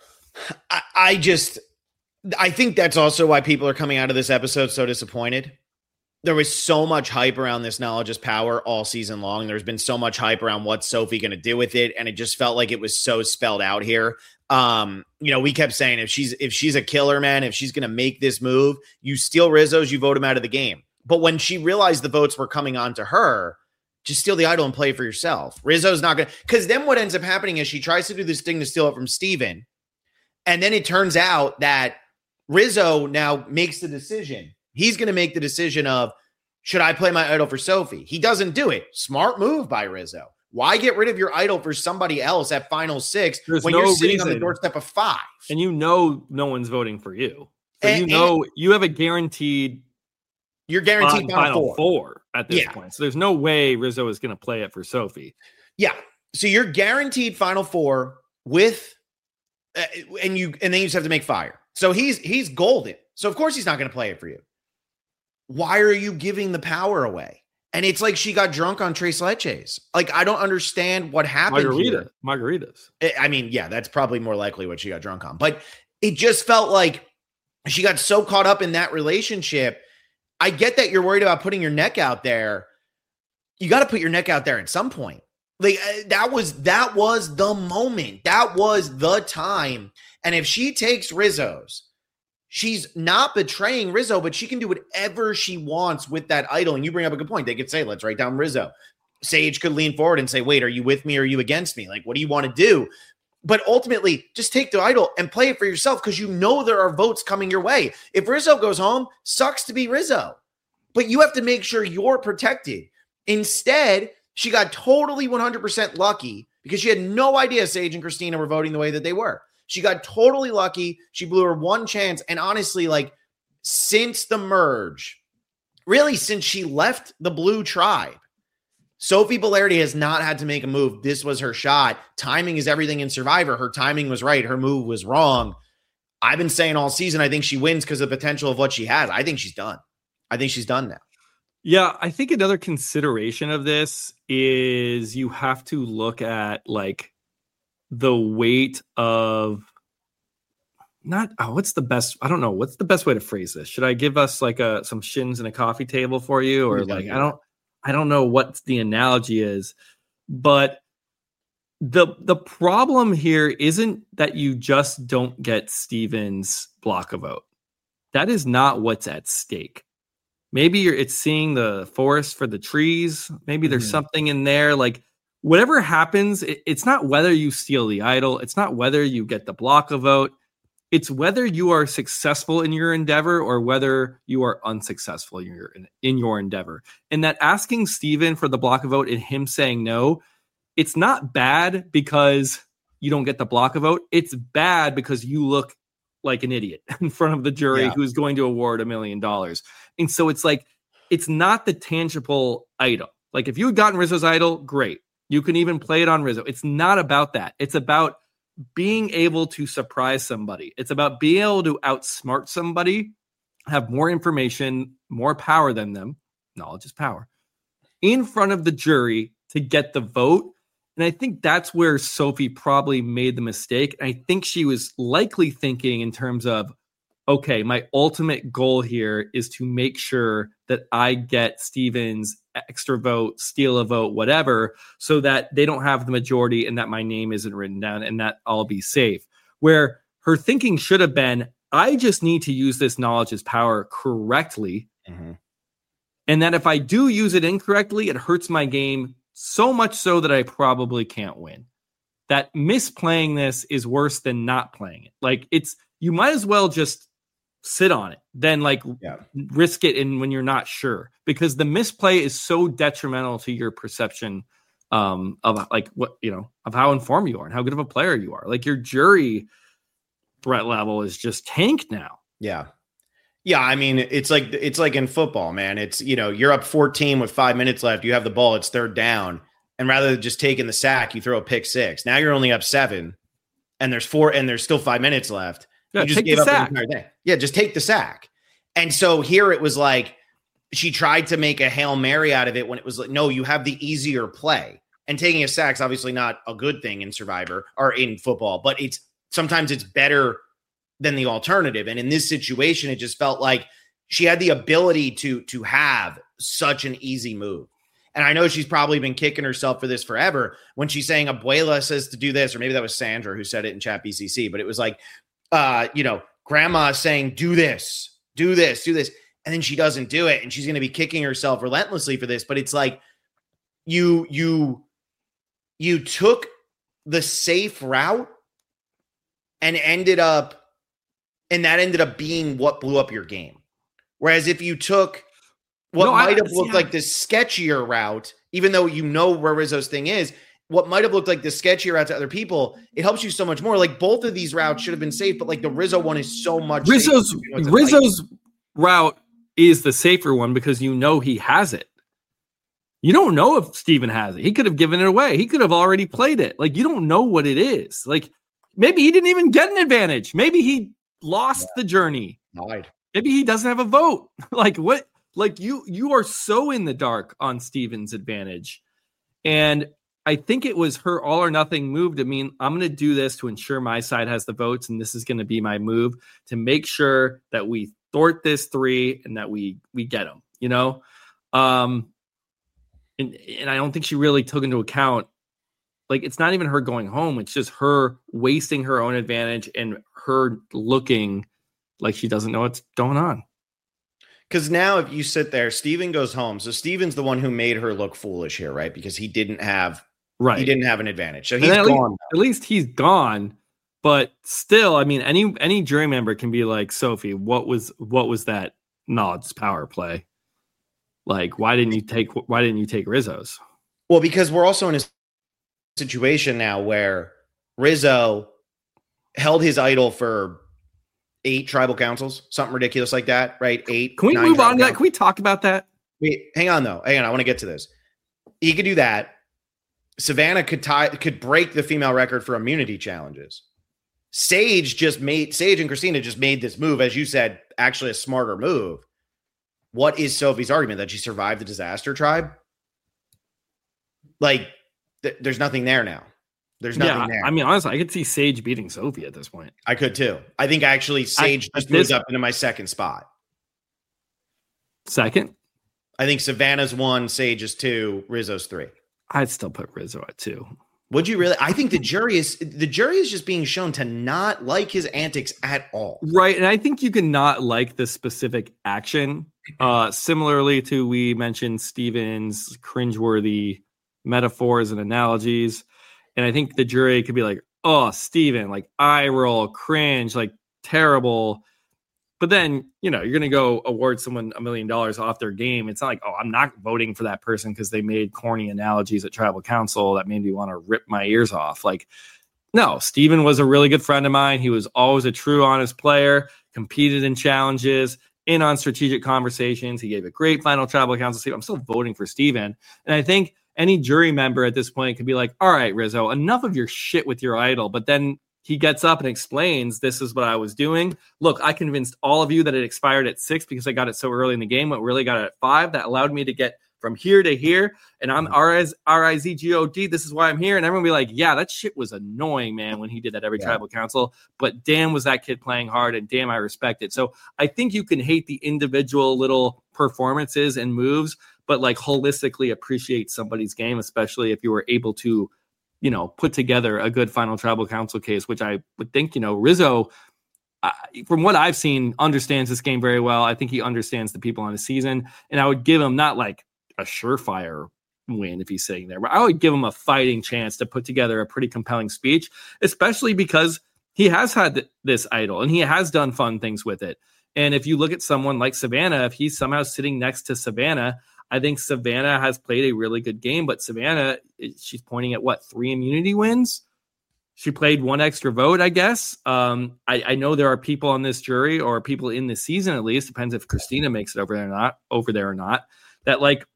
S2: I, I just, I think that's also why people are coming out of this episode so disappointed. There was so much hype around this knowledge is power all season long. There's been so much hype around what's Sophie going to do with it. And it just felt like it was so spelled out here. Um, you know, we kept saying if she's, if she's a killer, man, if she's going to make this move, you steal Rizzo's, you vote him out of the game. But when she realized the votes were coming on to her, just steal the idol and play for yourself. Rizzo's not going to, because then what ends up happening is she tries to do this thing to steal it from Steven. And then it turns out that Rizzo now makes the decision. He's going to make the decision of, should I play my idol for Sophie? He doesn't do it. Smart move by Rizzo. Why get rid of your idol for somebody else at final six
S3: There's
S2: when
S3: no
S2: you're sitting
S3: reason.
S2: on the doorstep of five?
S3: And you know no one's voting for you. So
S2: and,
S3: you know you have a guaranteed
S2: You're guaranteed final,
S3: final
S2: four.
S3: four at this
S2: yeah.
S3: point. So there's no way Rizzo is going to play it for Sophie.
S2: Yeah. So you're guaranteed final four with uh, and you and then you just have to make fire. So he's he's golden. So of course he's not going to play it for you. Why are you giving the power away? And it's like she got drunk on Tres Leches. Like, I don't understand what happened
S3: Margarita.
S2: here.
S3: Margaritas.
S2: I mean, yeah, that's probably more likely what she got drunk on. But it just felt like she got so caught up in that relationship. I get that you're worried about putting your neck out there. You got to put your neck out there at some point. Like that was, that was the moment. That was the time. And if she takes Rizzo's, she's not betraying Rizzo, but she can do whatever she wants with that idol. And you bring up a good point. They could say, let's write down Rizzo. Sage could lean forward and say, wait, are you with me or are you against me? Like, what do you want to do? But ultimately, just take the idol and play it for yourself because you know there are votes coming your way. If Rizzo goes home, sucks to be Rizzo. but you have to make sure you're protected. Instead, she got totally one hundred percent lucky because she had no idea Sage and Christina were voting the way that they were. She got totally lucky. She blew her one chance. And honestly, like, since the merge, really since she left the Blue Tribe, Sophie Bolardi has not had to make a move. This was her shot. Timing is everything in Survivor. Her timing was right. Her move was wrong. I've been saying all season, I think she wins because of the potential of what she has. I think she's done. I think she's done now.
S3: Yeah, I think another consideration of this is you have to look at like the weight of not oh, what's the best? I don't know. What's the best way to phrase this? Should I give us like a some shins and a coffee table for you, or like I don't I don't know what the analogy is, but the the problem here isn't that you just don't get Steven's block a vote. That is not what's at stake. Maybe you're, it's seeing the forest for the trees. Maybe there's mm-hmm. something in there. Like whatever happens, it, it's not whether you steal the idol. It's not whether you get the block a vote. It's whether you are successful in your endeavor or whether you are unsuccessful in your, in, in your endeavor. And that asking Steven for the block a vote and him saying no, it's not bad because you don't get the block a vote. It's bad because you look like an idiot in front of the jury yeah. who's going to award a million dollars. And so it's like, it's not the tangible idol. Like if you had gotten Rizzo's idol, great. You can even play it on Rizzo. It's not about that. It's about being able to surprise somebody. It's about being able to outsmart somebody, have more information, more power than them. Knowledge is power in front of the jury to get the vote. And I think that's where Sophie probably made the mistake. I think she was likely thinking in terms of, okay, my ultimate goal here is to make sure that I get Steven's extra vote, steal a vote, whatever, so that they don't have the majority and that my name isn't written down and that I'll be safe. Where her thinking should have been, I just need to use this knowledge as power correctly. Mm-hmm. And that if I do use it incorrectly, it hurts my game so much so that I probably can't win. That misplaying this is worse than not playing it. Like it's, you might as well just sit on it than like yeah. risk it in when you're not sure, because the misplay is so detrimental to your perception um, of like what, you know, of how informed you are and how good of a player you are. Like your jury threat level is just tanked now.
S2: Yeah. Yeah, I mean, it's like it's like in football, man. It's, you know, you're up fourteen with five minutes left. You have the ball. It's third down. And rather than just taking the sack, you throw a pick six. Now you're only up seven and there's four and there's still five minutes left.
S3: Yeah,
S2: you just
S3: gave up
S2: the entire thing. Yeah, just take the sack. And so here it was like she tried to make a Hail Mary out of it when it was like, no, you have the easier play. And taking a sack's obviously not a good thing in Survivor or in football, but it's sometimes it's better than the alternative. And in this situation, it just felt like she had the ability to, to have such an easy move. And I know she's probably been kicking herself for this forever when she's saying Abuela says to do this, or maybe that was Sandra who said it in Chat B C C, but it was like, uh, you know, grandma saying, do this, do this, do this. And then she doesn't do it. And she's going to be kicking herself relentlessly for this. But it's like you, you, you took the safe route and ended up, and that ended up being what blew up your game. Whereas if you took what no, might I, have looked yeah. like the sketchier route, even though you know where Rizzo's thing is, what might have looked like the sketchier route to other people, it helps you so much more. Like both of these routes should have been safe, but like the Rizzo one is so much
S3: Rizzo's safer. You know, Rizzo's route is the safer one because you know he has it. You don't know if Steven has it. He could have given it away. He could have already played it. Like you don't know what it is. Like maybe he didn't even get an advantage. Maybe he lost yeah. the journey.
S2: Died.
S3: Maybe he doesn't have a vote. Like what? Like you, you are so in the dark on Steven's advantage. And I think it was her all or nothing move to mean, I'm going to do this to ensure my side has the votes. And this is going to be my move to make sure that we thwart this three and that we, we get them, you know? Um, and, and I don't think she really took into account, like, it's not even her going home. It's just her wasting her own advantage and her looking like she doesn't know what's going on.
S2: Because now if you sit there, Steven goes home. So Steven's the one who made her look foolish here, right? Because he didn't have right. He didn't have an advantage. So he's
S3: at
S2: gone.
S3: Least, at least he's gone. But still, I mean, any any jury member can be like, Sophie, what was what was that knowledge power play? Like, why didn't you take why didn't you take Rizzo's?
S2: Well, because we're also in a situation now where Rizzo held his idol for eight tribal councils, something ridiculous like that, right? Eight.
S3: Can we move on to that? Can we talk about that?
S2: Wait, hang on though. Hang on. I want to get to this. He could do that. Savannah could tie, could break the female record for immunity challenges. Sage just made Sage and Christina just made this move, as you said, actually a smarter move. What is Sophie's argument? That she survived the disaster tribe? Like, th- there's nothing there now. There's nothing
S3: yeah,
S2: there.
S3: I mean, honestly, I could see Sage beating Sophie at this point.
S2: I could too. I think actually Sage I, just moves up into my second spot.
S3: Second?
S2: I think Savannah's one, Sage is two, Rizzo's three.
S3: I'd still put Rizzo at two.
S2: Would you really? I think the jury is the jury is just being shown to not like his antics at all.
S3: Right. And I think you can not like the specific action. Uh, similarly to we mentioned Steven's cringeworthy metaphors and analogies. And I think the jury could be like, oh, Steven, like eye roll, cringe, like terrible. But then, you know, you're going to go award someone a million dollars off their game. It's not like, oh, I'm not voting for that person because they made corny analogies at tribal council that made me want to rip my ears off. Like, no, Steven was a really good friend of mine. He was always a true, honest player, competed in challenges, in on strategic conversations. He gave a great final tribal council speech. I'm still voting for Steven. And I think any jury member at this point could be like, all right, Rizzo, enough of your shit with your idol. But then he gets up and explains, this is what I was doing. Look, I convinced all of you that it expired at six because I got it so early in the game. What really got it at five. That allowed me to get from here to here. And I'm R I Z G O D. This is why I'm here. And everyone will be like, yeah, that shit was annoying, man, when he did that every yeah. tribal council. But damn, was that kid playing hard, and damn, I respect it. So I think you can hate the individual little performances and moves, but like holistically appreciate somebody's game, especially if you were able to, you know, put together a good final tribal council case, which I would think, you know, Rizzo, uh, from what I've seen, understands this game very well. I think he understands the people on the season, and I would give him not like a surefire win if he's sitting there, but I would give him a fighting chance to put together a pretty compelling speech, especially because he has had th- this idol and he has done fun things with it. And if you look at someone like Savannah, if he's somehow sitting next to Savannah, I think Savannah has played a really good game, but Savannah, she's pointing at what, three immunity wins? She played one extra vote, I guess. Um, I, I know there are people on this jury, or people in this season, at least, depends if Christina makes it over there or not, over there or not, that like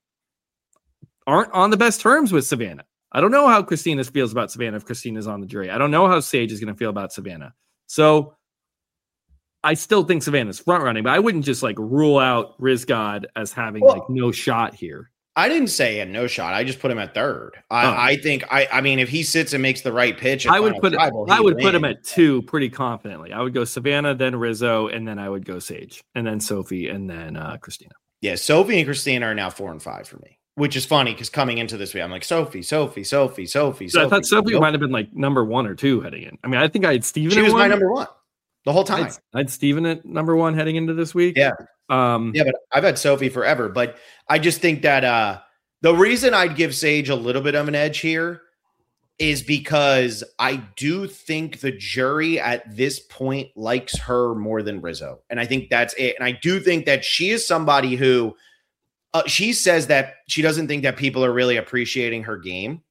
S3: aren't on the best terms with Savannah. I don't know how Christina feels about Savannah if Christina's on the jury. I don't know how Sage is going to feel about Savannah. So I still think Savannah's front running, but I wouldn't just like rule out Rizgod as having well, like no shot here.
S2: I didn't say he had no shot. I just put him at third. I, oh. I think I I mean if he sits and makes the right pitch,
S3: I would put tribal, I would win. put him at two pretty confidently. I would go Savannah, then Rizzo, and then I would go Sage, and then Sophie, and then uh, Christina.
S2: Yeah, Sophie and Christina are now four and five for me, which is funny because coming into this week, I'm like Sophie, Sophie, Sophie, Sophie.
S3: So
S2: Sophie
S3: I thought Sophie
S2: Sophie.
S3: might have been like number one or two heading in. I mean, I think I had Steven.
S2: She was
S3: one.
S2: my number one. The whole time.
S3: I'd, I'd Steven at number one heading into this week.
S2: Yeah.
S3: Um,
S2: yeah, but I've had Sophie forever. But I just think that uh, the reason I'd give Sage a little bit of an edge here is because I do think the jury at this point likes her more than Rizzo. And I think that's it. And I do think that she is somebody who uh, she says that she doesn't think that people are really appreciating her game.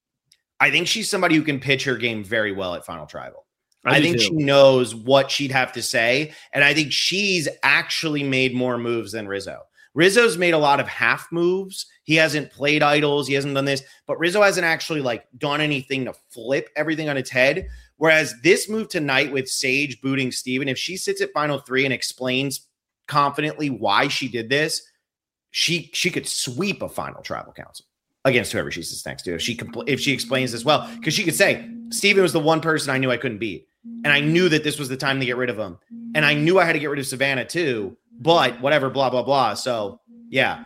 S2: I think she's somebody who can pitch her game very well at Final Tribal. I, I think too. She knows what she'd have to say. And I think she's actually made more moves than Rizzo. Rizzo's made a lot of half moves. He hasn't played idols. He hasn't done this. But Rizzo hasn't actually like done anything to flip everything on its head. Whereas this move tonight with Sage booting Steven, if she sits at final three and explains confidently why she did this, she she could sweep a final tribal council against whoever she sits next to. If she compl- if she explains this well, because she could say, Steven was the one person I knew I couldn't beat. And I knew that this was the time to get rid of him. And I knew I had to get rid of Savannah too, but whatever, blah, blah, blah. So yeah.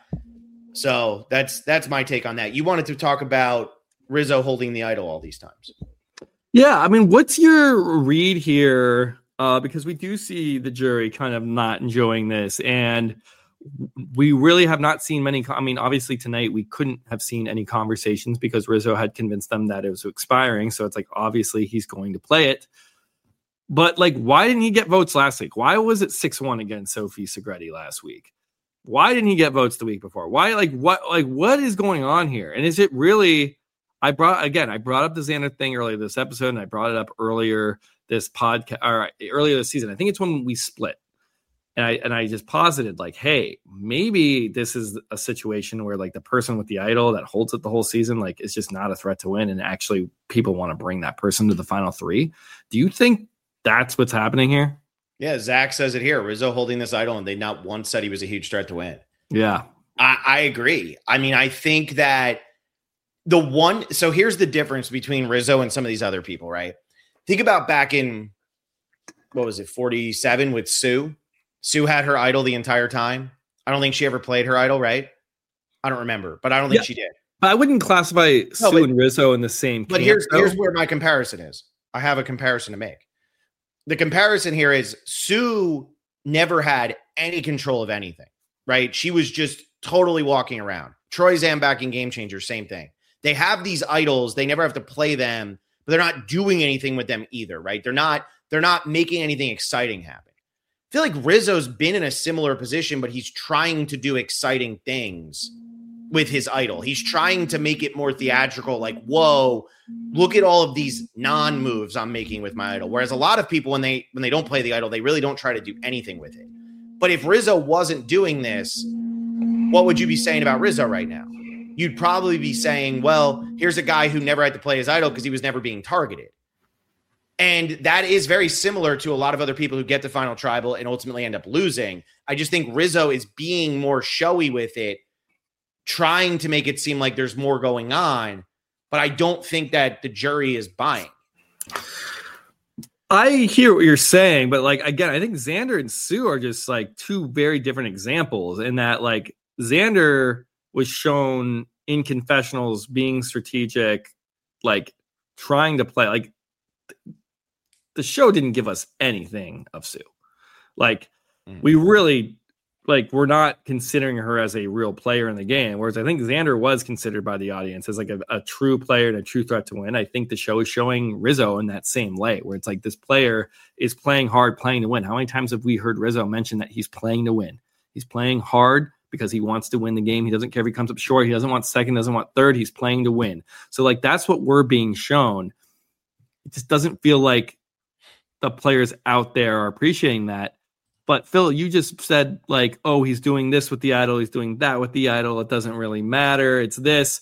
S2: So that's, that's my take on that. You wanted to talk about Rizzo holding the idol all these times.
S3: Yeah. I mean, what's your read here? Uh, because we do see the jury kind of not enjoying this, and we really have not seen many. I mean, obviously tonight we couldn't have seen any conversations because Rizzo had convinced them that it was expiring. So it's like, obviously he's going to play it. But like, why didn't he get votes last week? Why was it six one against Sophie Segretti last week? Why didn't he get votes the week before? Why, like, what, like, what is going on here? And is it really, I brought, again, I brought up the Xander thing earlier this episode, and I brought it up earlier this podcast, or earlier this season. I think it's when we split. And I, and I just posited, like, hey, maybe this is a situation where, like, the person with the idol that holds it the whole season, like, is just not a threat to win. And actually people want to bring that person to the final three. Do you think that's what's happening here?
S2: Yeah, Zach says it here. Rizzo holding this idol, and they not once said he was a huge threat to win.
S3: Yeah.
S2: I, I agree. I mean, I think that the one – so here's the difference between Rizzo and some of these other people, right? Think about back in, what was it, forty-seven with Sue. Sue had her idol the entire time. I don't think she ever played her idol, right? I don't remember, but I don't think
S3: yeah.
S2: she did.
S3: But I wouldn't classify
S2: no,
S3: Sue
S2: but,
S3: and Rizzo in the same
S2: But
S3: camp,
S2: here's
S3: though.
S2: here's where my comparison is. I have a comparison to make. The comparison here is Sue never had any control of anything, right? She was just totally walking around. Troy Zambak in Game Changer, same thing. They have these idols. They never have to play them, but they're not doing anything with them either, right? They're not, they're not making anything exciting happen. I feel like Rizzo's been in a similar position, but he's trying to do exciting things with his idol. He's trying to make it more theatrical, like, whoa, look at all of these non-moves I'm making with my idol. Whereas a lot of people, when they when they don't play the idol, they really don't try to do anything with it. But if Rizzo wasn't doing this, what would you be saying about Rizzo right now? You'd probably be saying, well, here's a guy who never had to play his idol because he was never being targeted. And that is very similar to a lot of other people who get to Final Tribal and ultimately end up losing. I just think Rizzo is being more showy with it, trying to make it seem like there's more going on, but I don't think that the jury is buying.
S3: I hear what you're saying, but, like, again, I think Xander and Sue are just, like, two very different examples in that, like, Xander was shown in confessionals being strategic, like, trying to play, like, the show didn't give us anything of Sue. Like, mm. we really, like, we're not considering her as a real player in the game. Whereas I think Xander was considered by the audience as, like, a, a true player and a true threat to win. I think the show is showing Rizzo in that same light, where it's like this player is playing hard, playing to win. How many times have we heard Rizzo mention that he's playing to win? He's playing hard because he wants to win the game. He doesn't care if he comes up short. He doesn't want second, doesn't want third. He's playing to win. So, like, that's what we're being shown. It just doesn't feel like the players out there are appreciating that. But Phil, you just said, like, oh, he's doing this with the idol. He's doing that with the idol. It doesn't really matter. It's this.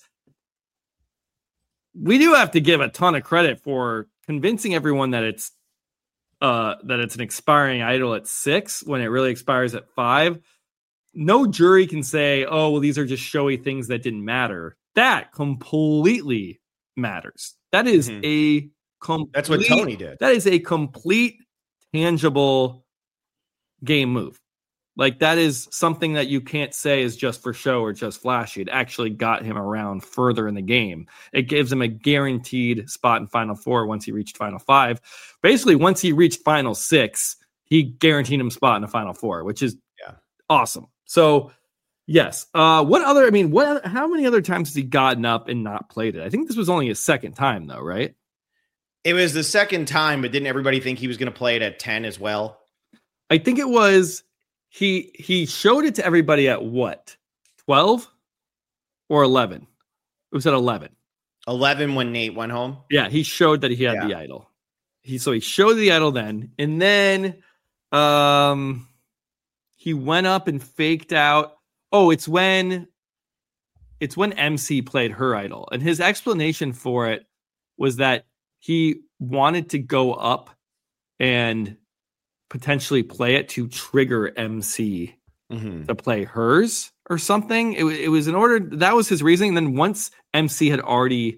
S3: We do have to give a ton of credit for convincing everyone that it's uh, that it's an expiring idol at six when it really expires at five. No jury can say, oh, well, these are just showy things that didn't matter. That completely matters. That is mm-hmm. a complete,
S2: that's what Tony did.
S3: That is a complete, tangible game move. Like, that is something that you can't say is just for show or just flashy. It actually got him around further in the game. It gives him a guaranteed spot in Final Four once he reached Final Five. Basically, once he reached Final Six, he guaranteed him a spot in the Final Four, which is yeah. awesome. So, yes. Uh, what other, I mean, what? How many other times has he gotten up and not played it? I think this was only his second time, though, right?
S2: It was the second time, but didn't everybody think he was going to play it at ten as well?
S3: I think it was, he he showed it to everybody at what? twelve or eleven? It was at eleven.
S2: eleven when Nate went home?
S3: Yeah, he showed that he had yeah. the idol. He So he showed the idol then, and then um, he went up and faked out. Oh, it's when it's when M C played her idol. And his explanation for it was that he wanted to go up and potentially play it to trigger M C mm-hmm. to play hers or something. It, it was in order, that was his reasoning. And then once M C had already,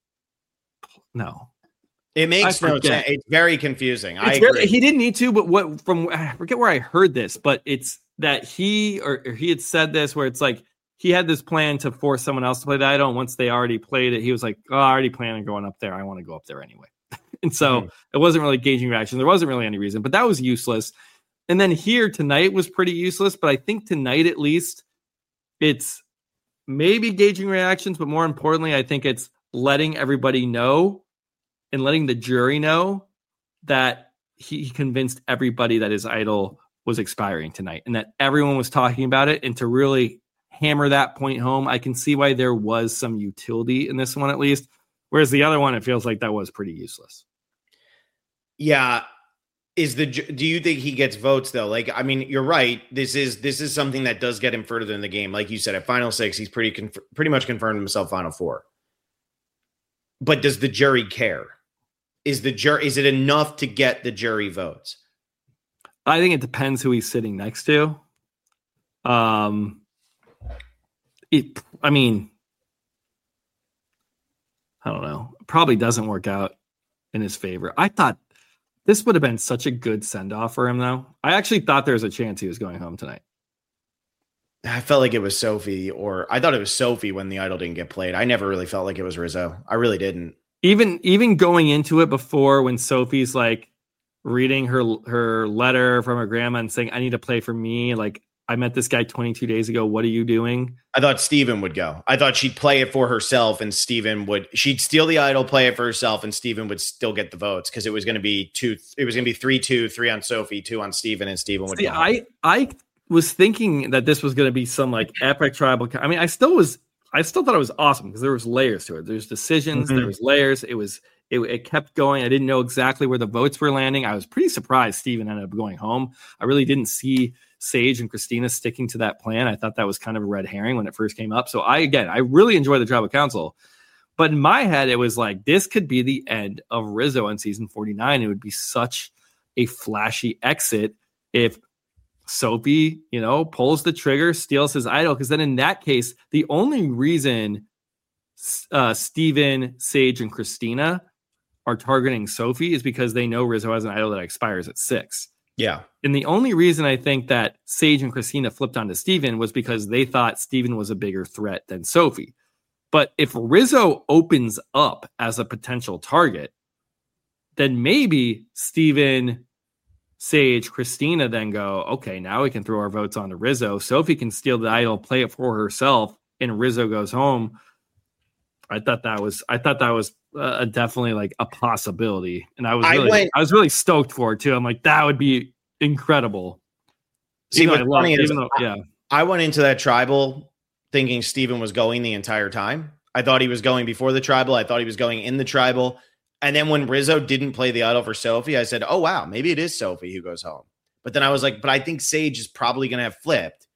S3: no.
S2: It makes no sense. It's very confusing. It's I
S3: very,
S2: agree.
S3: He didn't need to, but what from, I forget where I heard this, but it's that he, or, or he had said this where it's like, he had this plan to force someone else to play the idol. And once they already played it, he was like, oh, I already plan on going up there. I want to go up there anyway. And so mm-hmm. it wasn't really gauging reaction. There wasn't really any reason, but that was useless. And then here tonight was pretty useless, but I think tonight at least it's maybe gauging reactions, but more importantly, I think it's letting everybody know and letting the jury know that he convinced everybody that his idol was expiring tonight and that everyone was talking about it. And to really hammer that point home, I can see why there was some utility in this one, at least. Whereas the other one, it feels like that was pretty useless.
S2: Yeah. Is the, do you think he gets votes though? Like, I mean, you're right. This is, this is something that does get him further in the game. Like you said, at final six, he's pretty, conf- pretty much confirmed himself final four. But does the jury care? Is the jury, is it enough to get the jury votes?
S3: I think it depends who he's sitting next to. Um, it, I mean, I don't know. Probably doesn't work out in his favor. I thought this would have been such a good send-off for him, though. I actually thought there was a chance he was going home tonight.
S2: I felt like it was Sophie, or I thought it was Sophie when the Idol didn't get played. I never really felt like it was Rizzo. I really didn't.
S3: Even even going into it before, when Sophie's like reading her her letter from her grandma and saying, "I need to play for me," like, I met this guy twenty-two days ago. What are you doing?
S2: I thought Steven would go. I thought she'd play it for herself and Steven would, she'd steal the Idol, play it for herself, and Steven would still get the votes because it was going to be two. It was going to be three, two, three on Sophie, two on Steven, and Steven would.
S3: See, I, I was thinking that this was going to be some like epic tribal. I mean, I still was, I still thought it was awesome because there was layers to it. There's decisions, mm-hmm. there was layers. It was, it, it kept going. I didn't know exactly where the votes were landing. I was pretty surprised Steven ended up going home. I really didn't see Sage and Christina sticking to that plan. I thought that was kind of a red herring when it first came up. So I, again, I really enjoy the tribal council, but in my head, it was like, this could be the end of Rizzo in season forty-nine. It would be such a flashy exit if Sophie, you know, pulls the trigger, steals his idol. Cause then in that case, the only reason uh, Steven, Sage, and Christina are targeting Sophie is because they know Rizzo has an idol that expires at six.
S2: Yeah.
S3: And the only reason I think that Sage and Christina flipped onto Steven was because they thought Steven was a bigger threat than Sophie. But if Rizzo opens up as a potential target, then maybe Steven, Sage, Christina then go, okay, now we can throw our votes onto Rizzo. Sophie can steal the idol, play it for herself, and Rizzo goes home. I thought that was, I thought that was uh, definitely like a possibility, and I was really, I, went, I was really stoked for it too. I'm like, that would be incredible.
S2: See, what's funny is,
S3: though, yeah,
S2: I went into that tribal thinking Steven was going the entire time. I thought he was going before the tribal. I thought he was going in the tribal. And then when Rizzo didn't play the idol for Sophie, I said, oh, wow, maybe it is Sophie who goes home. But then I was like, but I think Sage is probably going to have flipped.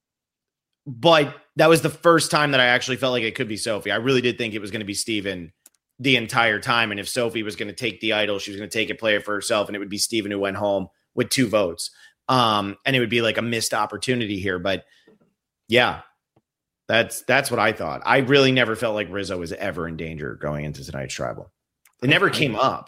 S2: But that was the first time that I actually felt like it could be Sophie. I really did think it was going to be Steven the entire time. And if Sophie was going to take the idol, she was going to take it, play it for herself, and it would be Steven who went home with two votes. Um, and it would be like a missed opportunity here. But yeah, that's that's what I thought. I really never felt like Rizzo was ever in danger going into tonight's tribal. It never came up.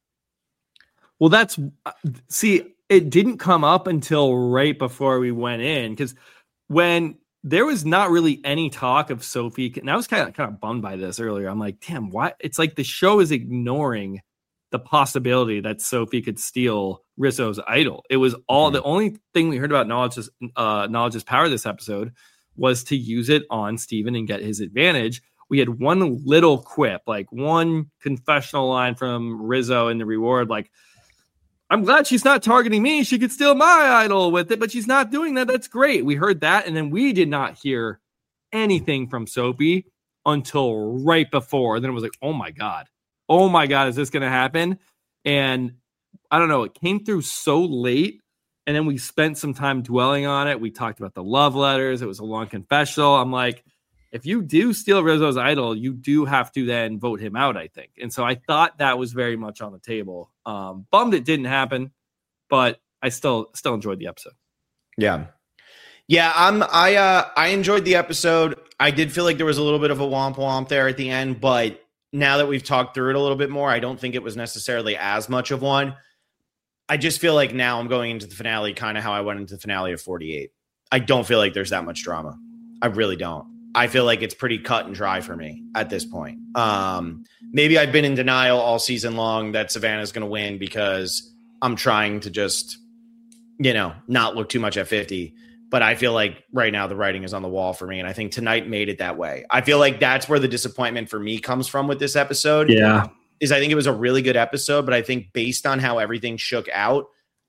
S3: Well, that's see, it didn't come up until right before we went in, because when there was not really any talk of Sophie, and I was kind of kind of bummed by this earlier. I'm like, damn, why? It's like the show is ignoring the possibility that Sophie could steal Rizzo's idol. It was all mm-hmm. the only thing we heard about knowledge is uh, knowledge is power this episode was to use it on Steven and get his advantage. We had one little quip, like one confessional line from Rizzo in the reward, like, I'm glad she's not targeting me. She could steal my idol with it, but she's not doing that. That's great. We heard that, and then we did not hear anything from Sophie until right before. Then it was like, oh my God. Oh my God, is this going to happen? And I don't know. It came through so late, and then we spent some time dwelling on it. We talked about the love letters. It was a long confessional. I'm like, if you do steal Rizzo's idol, you do have to then vote him out, I think. And so I thought that was very much on the table. Um, bummed it didn't happen, but I still still enjoyed the episode.
S2: Yeah. Yeah, I'm I uh I enjoyed the episode. I did feel like there was a little bit of a womp womp there at the end, but now that we've talked through it a little bit more, I don't think it was necessarily as much of one. I just feel like now I'm going into the finale kind of how I went into the finale of forty-eight. I don't feel like there's that much drama. I really don't. I feel like it's pretty cut and dry for me at this point. Um, maybe I've been in denial all season long that Savannah's going to win because I'm trying to just, you know, not look too much at fifty. But I feel like right now the writing is on the wall for me. And I think tonight made it that way. I feel like that's where the disappointment for me comes from with this episode.
S3: Yeah.
S2: Is I think it was a really good episode, but I think based on how everything shook out,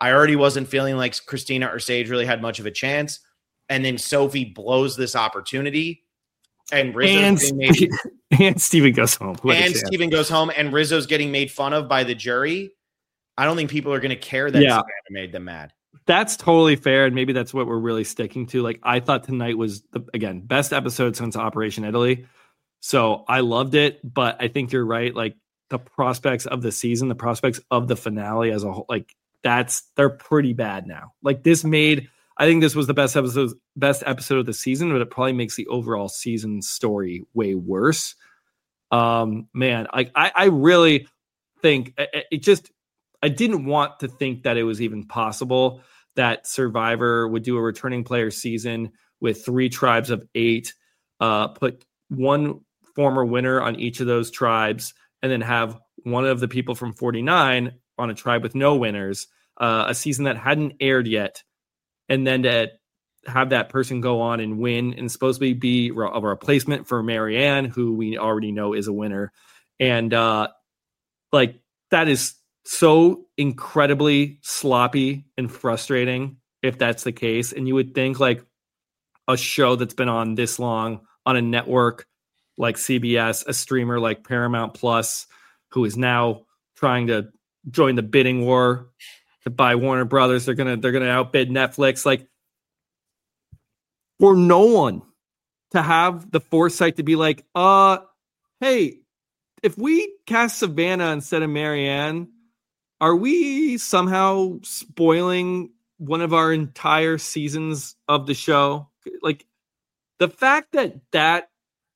S2: I already wasn't feeling like Christina or Sage really had much of a chance. And then Sophie blows this opportunity. And Rizzo's
S3: and,
S2: getting made,
S3: and Steven goes home. What
S2: and Steven goes home, and Rizzo's getting made fun of by the jury. I don't think people are going to care that yeah. Savannah made them mad.
S3: That's totally fair, and maybe that's what we're really sticking to. Like, I thought tonight was, the, again, best episode since Operation Italy. So I loved it, but I think you're right. Like, the prospects of the season, the prospects of the finale as a whole, like, that's, they're pretty bad now. Like, this made... I think this was the best episode, best episode of the season, but it probably makes the overall season story way worse. Um, man, I, I, I really think it, it just, I didn't want to think that it was even possible that Survivor would do a returning player season with three tribes of eight, uh, put one former winner on each of those tribes, and then have one of the people from forty-nine on a tribe with no winners, uh, a season that hadn't aired yet. And then to have that person go on and win and supposedly be a replacement for Marianne, who we already know is a winner. And uh, like, that is so incredibly sloppy and frustrating if that's the case. And you would think like a show that's been on this long on a network like C B S, a streamer like Paramount Plus, who is now trying to join the bidding war by Warner Brothers. They're gonna they're gonna outbid Netflix. Like, for no one to have the foresight to be like, uh, hey, if we cast Savannah instead of Marianne, are we somehow spoiling one of our entire seasons of the show? Like, the fact that that,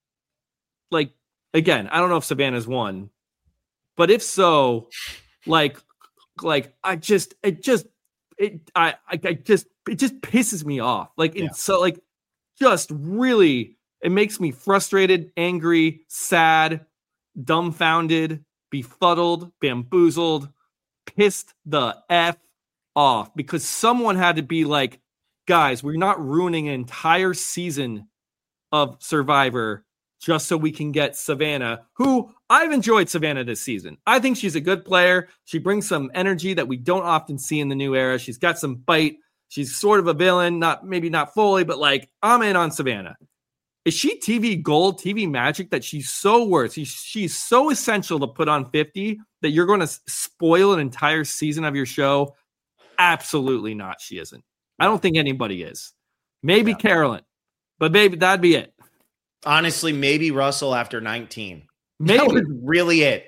S3: like, again, I don't know if Savannah's won, but if so, like. Like, I just, it just, it, I, I, I just, it just pisses me off. Like, yeah. It's so, like, just really, it makes me frustrated, angry, sad, dumbfounded, befuddled, bamboozled, pissed the F off because someone had to be like, guys, we're not ruining an entire season of Survivor just so we can get Savannah, who I've enjoyed Savannah this season. I think she's a good player. She brings some energy that we don't often see in the new era. She's got some bite. She's sort of a villain, not maybe not fully, but like, I'm in on Savannah. Is she T V gold, T V magic that she's so worth? She's, she's so essential to put on fifty that you're going to spoil an entire season of your show? Absolutely not. She isn't. I don't think anybody is. Maybe yeah. Carolyn, but maybe that'd be it.
S2: Honestly, maybe Russell after nineteen.
S3: Maybe.
S2: That was really it.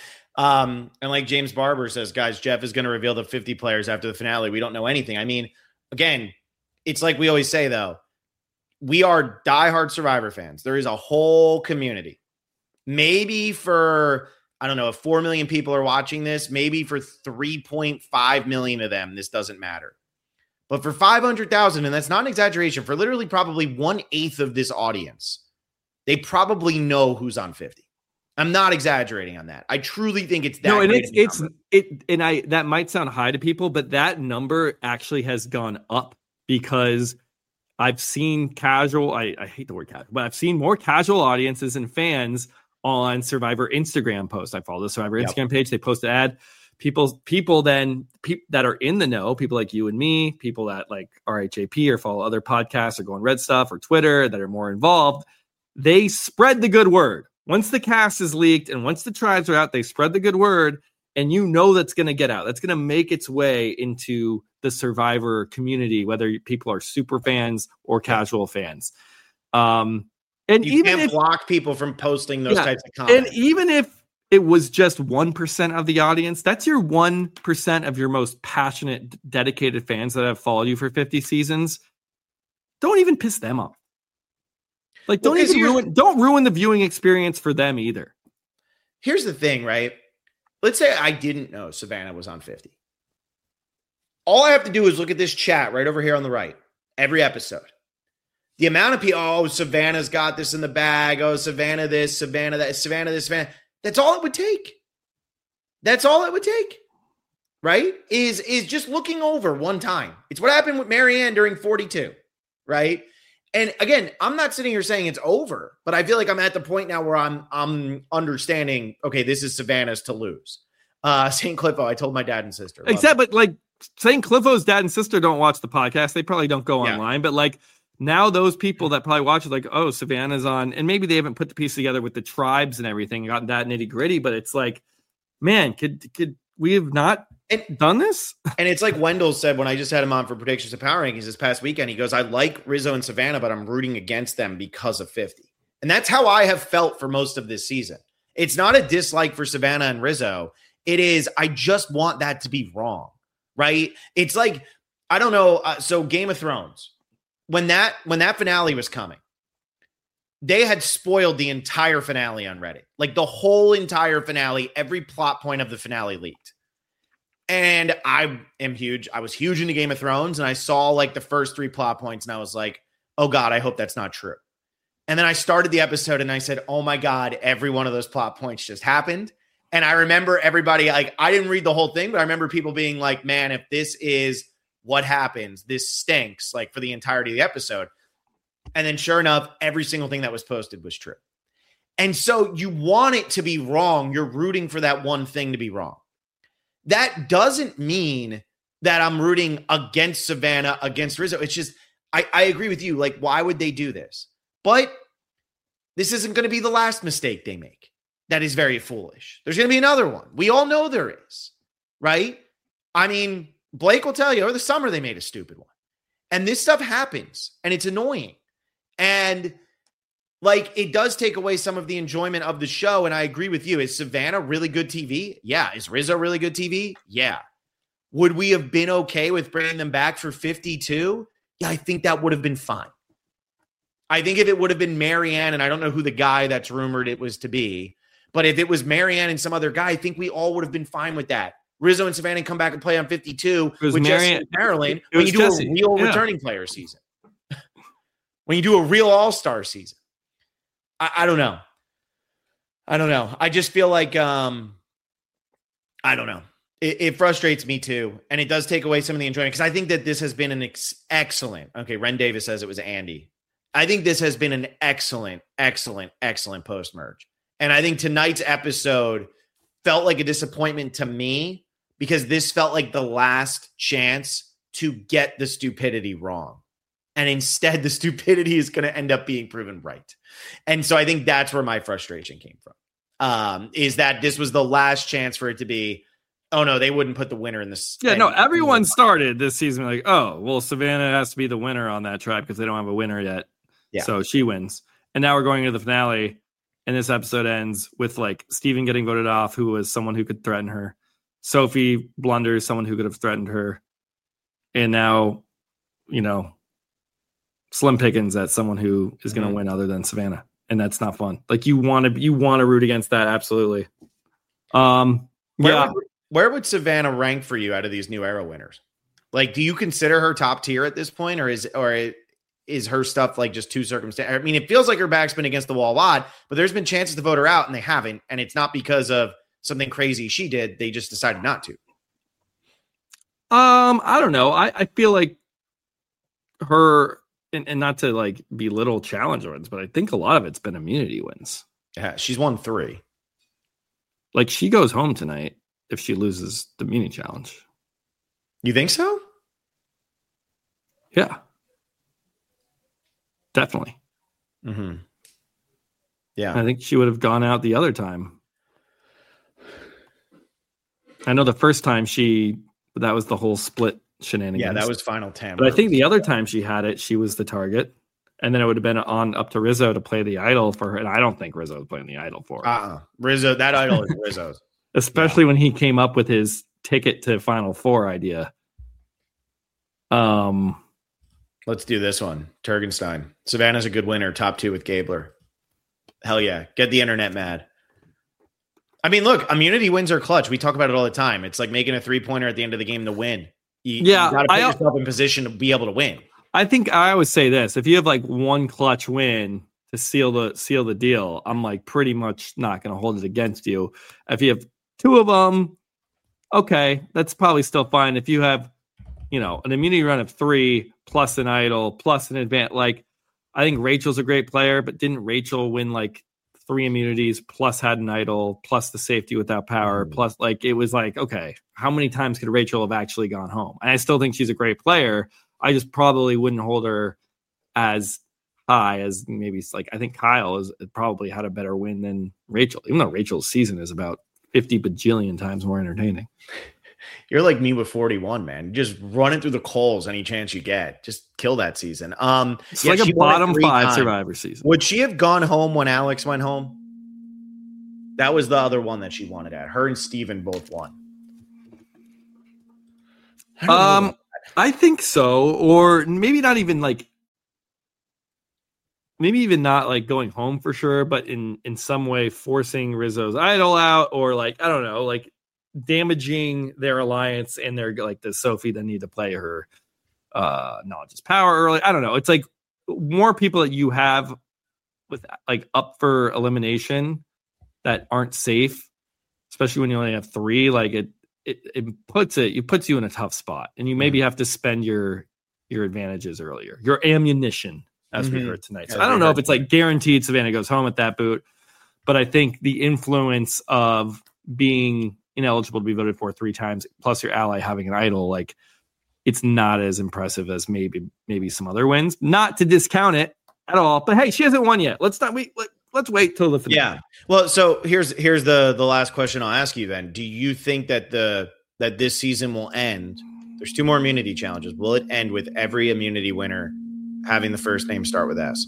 S2: Um, and like James Barber says, guys, Jeff is going to reveal the fifty players after the finale. We don't know anything. I mean, again, it's like we always say, though. We are diehard Survivor fans. There is a whole community. Maybe for, I don't know, if four million people are watching this, maybe for three point five million of them, this doesn't matter. But for five hundred thousand, and that's not an exaggeration, for literally probably one-eighth of this audience, they probably know who's on fifty. I'm not exaggerating on that. I truly think it's that.
S3: No, and it's it's it, and I that might sound high to people, but that number actually has gone up because I've seen casual. I, I hate the word casual, but I've seen more casual audiences and fans on Survivor Instagram posts. I follow the Survivor yep. Instagram page. They post an ad. People, people then people that are in the know, people like you and me, people that like R H A P or follow other podcasts or go on Red Stuff or Twitter that are more involved. They spread the good word. Once the cast is leaked and once the tribes are out, they spread the good word, and you know that's going to get out. That's going to make its way into the Survivor community, whether people are super fans or casual fans. Um, and
S2: you
S3: even
S2: can't
S3: if,
S2: block people from posting those yeah, types of comments.
S3: And even if it was just one percent of the audience, that's your one percent of your most passionate, dedicated fans that have followed you for fifty seasons. Don't even piss them off. Like, don't well, even ruin, don't ruin the viewing experience for them either.
S2: Here's the thing, right? Let's say I didn't know Savannah was on fifty. All I have to do is look at this chat right over here on the right. Every episode. The amount of people, oh, Savannah's got this in the bag. Oh, Savannah this, Savannah that, Savannah this, Savannah. That's all it would take. That's all it would take. Right? Is, is just looking over one time. It's what happened with Marianne during forty-two. Right? And again, I'm not sitting here saying it's over, but I feel like I'm at the point now where I'm I'm understanding, okay, this is Savannah's to lose. Uh, Saint Cliffo, I told my dad and sister.
S3: Exactly, but like saying Cliffo's dad and sister don't watch the podcast. They probably don't go
S2: Yeah.
S3: online, but like now those people that probably watch it, like, oh, Savannah's on, and maybe they haven't put the piece together with the tribes and everything, gotten that nitty gritty, but it's like, man, could could we have not
S2: And,
S3: done this?
S2: and it's like Wendell said when I just had him on for predictions of power rankings this past weekend. He goes, I like Rizzo and Savannah, but I'm rooting against them because of fifty. And that's how I have felt for most of this season. It's not a dislike for Savannah and Rizzo. It is, I just want that to be wrong, right? It's like, I don't know. Uh, so Game of Thrones, when that when that finale was coming, they had spoiled the entire finale on Reddit. Like the whole entire finale, every plot point of the finale leaked. And I am huge. I was huge into Game of Thrones, and I saw like the first three plot points, and I was like, oh God, I hope that's not true. And then I started the episode and I said, oh my God, every one of those plot points just happened. And I remember everybody, like, I didn't read the whole thing, but I remember people being like, man, if this is what happens, this stinks, like for the entirety of the episode. And then sure enough, every single thing that was posted was true. And so you want it to be wrong. You're rooting for that one thing to be wrong. That doesn't mean that I'm rooting against Savannah, against Rizzo. It's just, I, I agree with you. Like, why would they do this? But this isn't going to be the last mistake they make. That is very foolish. There's going to be another one. We all know there is, right? I mean, Blake will tell you, over the summer, they made a stupid one. And this stuff happens, and it's annoying. And, like, it does take away some of the enjoyment of the show, and I agree with you. Is Savannah really good T V? Yeah. Is Rizzo really good T V? Yeah. Would we have been okay with bringing them back for fifty-two? Yeah, I think that would have been fine. I think if it would have been Marianne, and I don't know who the guy that's rumored it was to be, but if it was Marianne and some other guy, I think we all would have been fine with that. Rizzo and Savannah come back and play on fifty-two with Marianne, Jesse and Marilyn when you do
S3: Jesse.
S2: a real
S3: yeah.
S2: returning player season. When you do a real all-star season. I, I don't know. I don't know. I just feel like, um, I don't know. It, it frustrates me too. And it does take away some of the enjoyment because I think that this has been an ex- excellent, okay, Ren Davis says it was Andy. I think this has been an excellent, excellent, excellent post-merge. And I think tonight's episode felt like a disappointment to me because this felt like the last chance to get the stupidity wrong. And instead, the stupidity is going to end up being proven right. And so I think that's where my frustration came from, um, is that this was the last chance for it to be, oh, no, they wouldn't put the winner in this.
S3: Yeah, no, everyone started this season like, oh, well, Savannah has to be the winner on that tribe because they don't have a winner yet. Yeah. So she wins. And now we're going into the finale, and this episode ends with like Steven getting voted off, who was someone who could threaten her. Sophie blunders, someone who could have threatened her. And now, you know, slim pickings at someone who is going to mm-hmm. win other than Savannah. And that's not fun. Like you want to, you want to root against that. Absolutely. Um,
S2: where
S3: yeah.
S2: Would, where would Savannah rank for you out of these new era winners? Like, do you consider her top tier at this point, or is, or is her stuff like just too circumstantial? I mean, it feels like her back's been against the wall a lot, but there's been chances to vote her out and they haven't. And it's not because of something crazy she did. They just decided not to.
S3: Um, I don't know. I, I feel like her, and, and not to like belittle challenge wins, but I think a lot of it's been immunity wins.
S2: Yeah, she's won three.
S3: Like she goes home tonight if she loses the immunity challenge.
S2: You think so?
S3: Yeah. Definitely.
S2: Mm-hmm. Yeah.
S3: I think she would have gone out the other time. I know the first time she, that was the whole split shenanigans.
S2: Yeah, that was final ten.
S3: But I think the other time she had it, she was the target. And then it would have been on up to Rizzo to play the idol for her. And I don't think Rizzo was playing the idol for her.
S2: Uh-uh. Rizzo, that idol is Rizzo's.
S3: Especially yeah. when he came up with his ticket to Final Four idea. Um,
S2: Let's do this one. Turgenstein. Savannah's a good winner. Top two with Gabler. Hell yeah. Get the internet mad. I mean, look, immunity wins are clutch. We talk about it all the time. It's like making a three-pointer at the end of the game to win. You,
S3: yeah,
S2: you got to put
S3: I,
S2: yourself in position to be able to win.
S3: I think I always say this. If you have like one clutch win to seal the seal the deal, I'm like pretty much not going to hold it against you. If you have two of them, okay, that's probably still fine. If you have, you know, an immunity run of three plus an idol plus an advance, like I think Rachel's a great player, but didn't Rachel win like three immunities, plus had an idol, plus the safety without power, mm. plus like it was like, okay, how many times could Rachel have actually gone home? And I still think she's a great player. I just probably wouldn't hold her as high as maybe like I think Kyle is probably had a better win than Rachel, even though Rachel's season is about fifty bajillion times more entertaining.
S2: You're like me with forty-one, man. Just running through the coals any chance you get. Just kill that season. Um,
S3: it's yeah, like a bottom five times. Survivor season.
S2: Would she have gone home when Alex went home? That was the other one that she wanted at. Her and Steven both won.
S3: I um, I think so, or maybe not even like. Maybe even not like going home for sure, but in, in some way forcing Rizzo's idol out, or like, I don't know, like damaging their alliance and their like the Sophie that need to play her uh knowledge is power early. I don't know. It's like more people that you have with like up for elimination that aren't safe, especially when you only have three. Like it it, it puts it it puts you in a tough spot, and you maybe have to spend your your advantages earlier, your ammunition. As mm-hmm. we heard tonight. So as I don't know if it's like guaranteed Savannah goes home at that boot, but I think the influence of being ineligible to be voted for three times, plus your ally having an idol, like it's not as impressive as maybe maybe some other wins. Not to discount it at all, but hey, she hasn't won yet. Let's not wait. Let, let's wait till the finale.
S2: Yeah. Well, so here's here's the the last question I'll ask you then. Do you think that the that this season will end? There's two more immunity challenges. Will it end with every immunity winner having the first name start with S?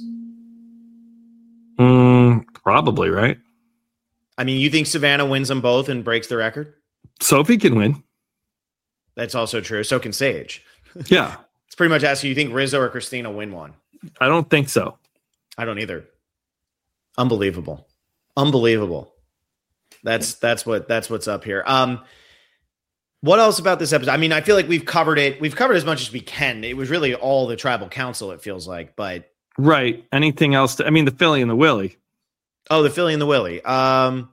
S3: Mm, probably, right?
S2: I mean, you think Savannah wins them both and breaks the record?
S3: Sophie can win.
S2: That's also true. So can Sage.
S3: Yeah.
S2: It's pretty much asking, you think Rizzo or Christina win one?
S3: I don't think so.
S2: I don't either. Unbelievable. Unbelievable. That's that's what that's what's up here. Um What else about this episode? I mean, I feel like we've covered it. We've covered as much as we can. It was really all the tribal council, it feels like, but
S3: right. Anything else? To, I mean, the Philly and the Willie.
S2: Oh, the Philly and the Willie. Um,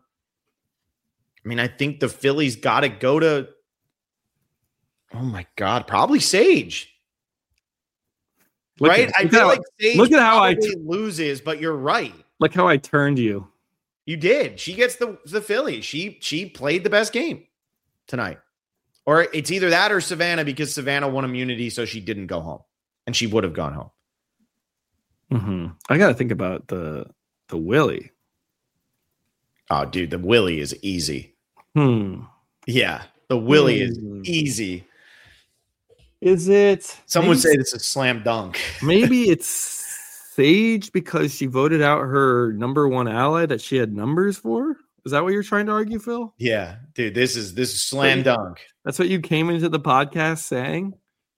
S2: I mean, I think the Philly's got to go to, oh my God, probably Sage. Look right? At, I feel like Sage
S3: look at how I t-
S2: loses, but you're right.
S3: Look how I turned you.
S2: You did. She gets the, the Philly. She, she played the best game tonight. Or it's either that or Savannah, because Savannah won immunity, so she didn't go home, and she would have gone home.
S3: Mm-hmm. I got to think about the the Willie.
S2: Oh, dude, the Willie is easy.
S3: Hmm.
S2: Yeah, the Willie
S3: hmm.
S2: is easy.
S3: Is it?
S2: Some would say this is a slam dunk.
S3: Maybe it's Sage because she voted out her number one ally that she had numbers for. Is that what you're trying to argue, Phil?
S2: Yeah, dude, this is this is slam dunk.
S3: That's what you came into the podcast saying.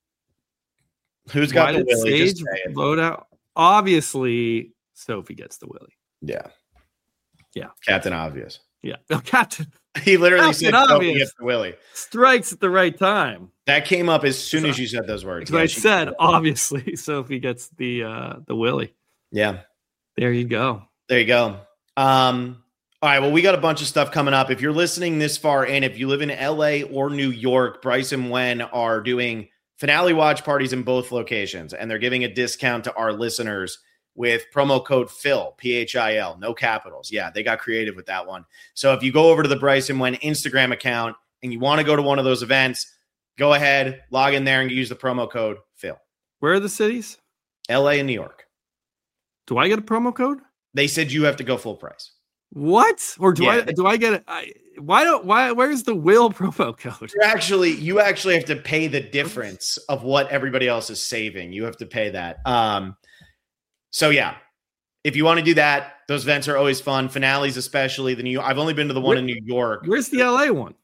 S2: Who's got
S3: Why
S2: the
S3: did
S2: Willie?
S3: Sage
S2: Just say it.
S3: vote out? Obviously, Sophie gets the Willie.
S2: Yeah,
S3: yeah,
S2: Captain Obvious.
S3: Yeah, no, Captain.
S2: He literally
S3: Captain
S2: said
S3: Obvious.
S2: Sophie gets the Willie.
S3: Strikes at the right time.
S2: That came up as soon as you said those words.
S3: Yeah, I
S2: she-
S3: said obviously Sophie gets the uh, the Willie.
S2: Yeah,
S3: there you go.
S2: There you go. Um. All right, well, we got a bunch of stuff coming up. If you're listening this far in, if you live in L A or New York, Bryce and Wen are doing finale watch parties in both locations, and they're giving a discount to our listeners with promo code Phil, P H I L, no capitals. Yeah, they got creative with that one. So if you go over to the Bryce and Wen Instagram account and you want to go to one of those events, go ahead, log in there and use the promo code Phil.
S3: Where are the cities?
S2: L A and New York.
S3: Do I get a promo code?
S2: They said you have to go full price.
S3: What? Or do
S2: yeah.
S3: I do I get it? I, why don't why where's the Will promo code?
S2: You actually you actually have to pay the difference of what everybody else is saving. You have to pay that. Um so yeah. If you want to do that, those events are always fun. Finales especially. The New I've only been to the one Where, in New York.
S3: Where's the L A one?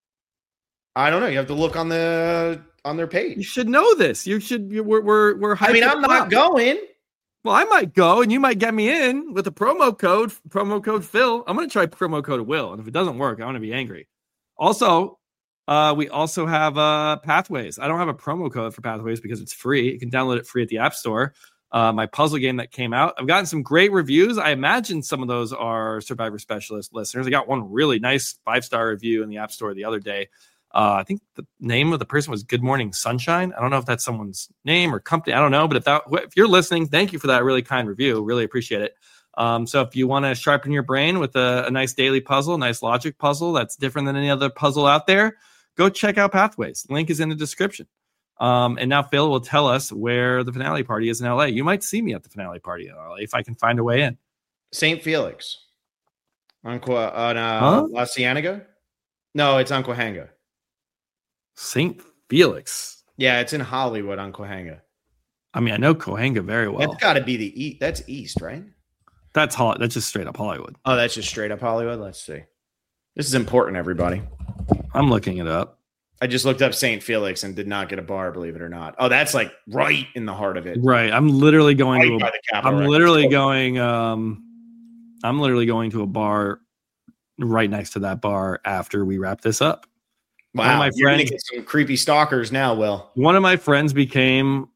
S2: I don't know. You have to look on the on their page.
S3: You should know this. You should we're we're we're
S2: I mean, I'm not going.
S3: Well, I might go, and you might get me in with a promo code, promo code Phil. I'm going to try promo code Will, and if it doesn't work, I'm going to be angry. Also, uh, we also have uh, Pathways. I don't have a promo code for Pathways because it's free. You can download it free at the App Store. Uh, my puzzle game that came out. I've gotten some great reviews. I imagine some of those are Survivor Specialist listeners. I got one really nice five-star review in the App Store the other day. Uh, I think the name of the person was Good Morning Sunshine. I don't know if that's someone's name or company. I don't know. But if that, if you're listening, thank you for that really kind review. Really appreciate it. Um, so if you want to sharpen your brain with a, a nice daily puzzle, nice logic puzzle that's different than any other puzzle out there, go check out Pathways. Link is in the description. Um, and now Phil will tell us where the finale party is in L A. You might see me at the finale party in L A if I can find a way in.
S2: Saint Felix. On, on uh,
S3: Huh?
S2: La Cienega? No, it's on Cahuenga.
S3: Saint Felix.
S2: Yeah, it's in Hollywood on Cahuenga.
S3: I mean, I know Cahuenga very well.
S2: That's got to be the east. That's east, right?
S3: That's Hol- That's just straight up Hollywood.
S2: Oh, that's just straight up Hollywood. Let's see. This is important, everybody.
S3: I'm looking it up.
S2: I just looked up Saint Felix and did not get a bar, believe it or not. Oh, that's like right in the heart of it.
S3: Right. I'm literally going
S2: Right
S3: to.
S2: by
S3: A,
S2: the Capitol
S3: I'm
S2: Records.
S3: literally going. Um, I'm literally going to a bar right next to that bar after we wrap this up.
S2: Wow,
S3: One of my
S2: you're gonna
S3: friends-
S2: get some creepy stalkers now, Will.
S3: One of my friends became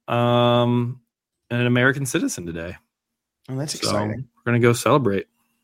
S3: um, an American citizen today.
S2: Oh, that's
S3: So
S2: exciting.
S3: we're gonna go celebrate.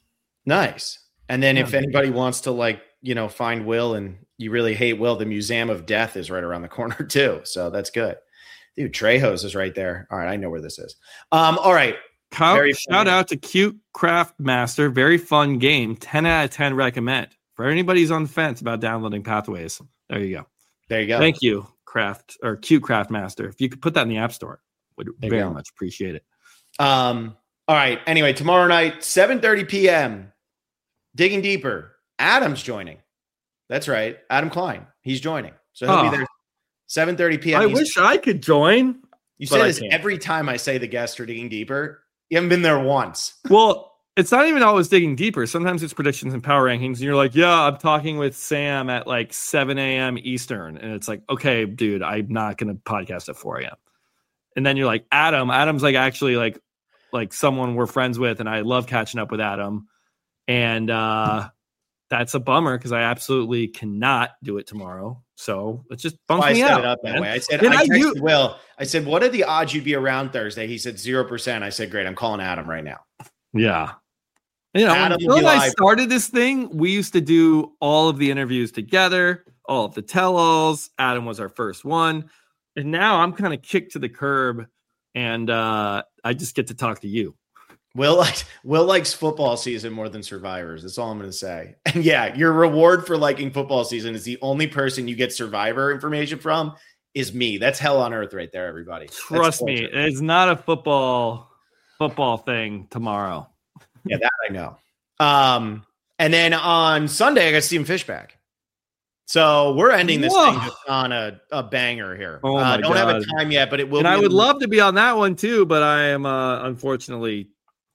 S2: Nice. And then if
S3: Yeah.
S2: anybody wants to, like, you know, find Will and you really hate Will, the Museum of Death is right around the corner too. So that's good. Dude, Trejo's is right there. All right, I know where this is. Um, all right.
S3: Cow-
S2: Very
S3: shout
S2: funny.
S3: out to Cute Craft Master. Very fun game. ten out of ten recommend. For anybody who's on the fence about downloading Pathways, there you go.
S2: There you go.
S3: Thank you, Craft or Cute Craft Master. If you could put that in the App Store, would
S2: There you
S3: very
S2: go.
S3: much appreciate it.
S2: Um, all right. Anyway, tomorrow night, seven thirty p.m. Digging Deeper. Adam's joining. That's right. Adam Klein. He's joining. So he'll
S3: Oh.
S2: be there seven thirty p.m.
S3: I
S2: He's-
S3: wish I could join.
S2: you
S3: but
S2: say
S3: I
S2: this
S3: can't.
S2: every time I say the guests are Digging Deeper. You haven't been there once.
S3: Well, it's not even always digging deeper. Sometimes it's predictions and power rankings, and you're like, "Yeah, I'm talking with Sam at like seven a.m. Eastern," and it's like, "Okay, dude, I'm not going to podcast at four a.m." And then you're like, "Adam, Adam's like actually like like someone we're friends with, and I love catching up with Adam," and uh, that's a bummer because I absolutely cannot do it tomorrow. So it just bumps
S2: Why I
S3: me
S2: set
S3: out.
S2: it up that
S3: man.
S2: way. I said,
S3: And
S2: I
S3: I
S2: texted
S3: u-
S2: Will. I said, what are the odds you'd be around Thursday? He said zero percent. I said, great. I'm calling Adam right now.
S3: Yeah. You know,
S2: Adam
S3: when
S2: will
S3: Phil
S2: be
S3: and I
S2: live.
S3: started this thing, we used to do all of the interviews together, all of the tell-alls. Adam was our first one. And now I'm kind of kicked to the curb, and uh, I just get to talk to you.
S2: Will likes Will likes football season more than Survivors. That's all I'm going to say. And yeah, your reward for liking football season is the only person you get Survivor information from is me. That's hell on earth right there, everybody. That's
S3: Trust me,
S2: torture.
S3: it's not a football football thing tomorrow.
S2: Yeah, that I know. Um, and then on Sunday, I got Steven Fishback. So we're ending this
S3: Whoa.
S2: thing just on a, a banger here.
S3: Oh
S2: uh,
S3: my
S2: don't have a
S3: God.
S2: time yet, but it will.
S3: And
S2: be
S3: I
S2: in
S3: would
S2: the-
S3: love to be on that one too, but I am uh, unfortunately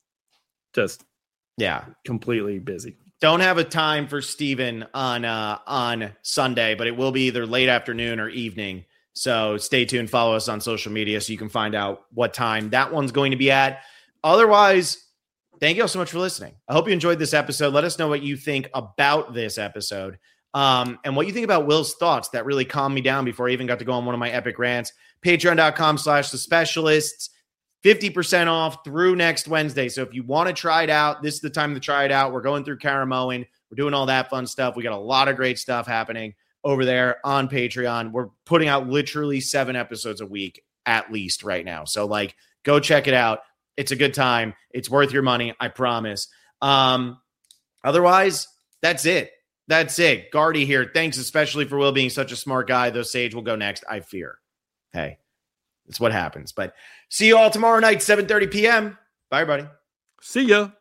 S3: just
S2: Yeah,
S3: completely busy.
S2: don't have a time for Steven on uh, on Sunday, but it will be either late afternoon or evening. So stay tuned. Follow us on social media so you can find out what time that one's going to be at. Otherwise, thank you all so much for listening. I hope you enjoyed this episode. Let us know what you think about this episode um, and what you think about Will's thoughts that really calmed me down before I even got to go on one of my epic rants. Patreon.com slash the specialists. fifty percent off through next Wednesday. So if you want to try it out, this is the time to try it out. We're going through Karamoan. We're doing all that fun stuff. We got a lot of great stuff happening over there on Patreon. We're putting out literally seven episodes a week at least right now. So like, go check it out. It's a good time. It's worth your money. I promise. Um, otherwise, that's it. That's it. Gardy here. Thanks especially for Will being such a smart guy. Though Sage will go next, I fear. Hey, it's what happens. But see you all tomorrow night, seven thirty p.m. Bye, everybody.
S3: See ya.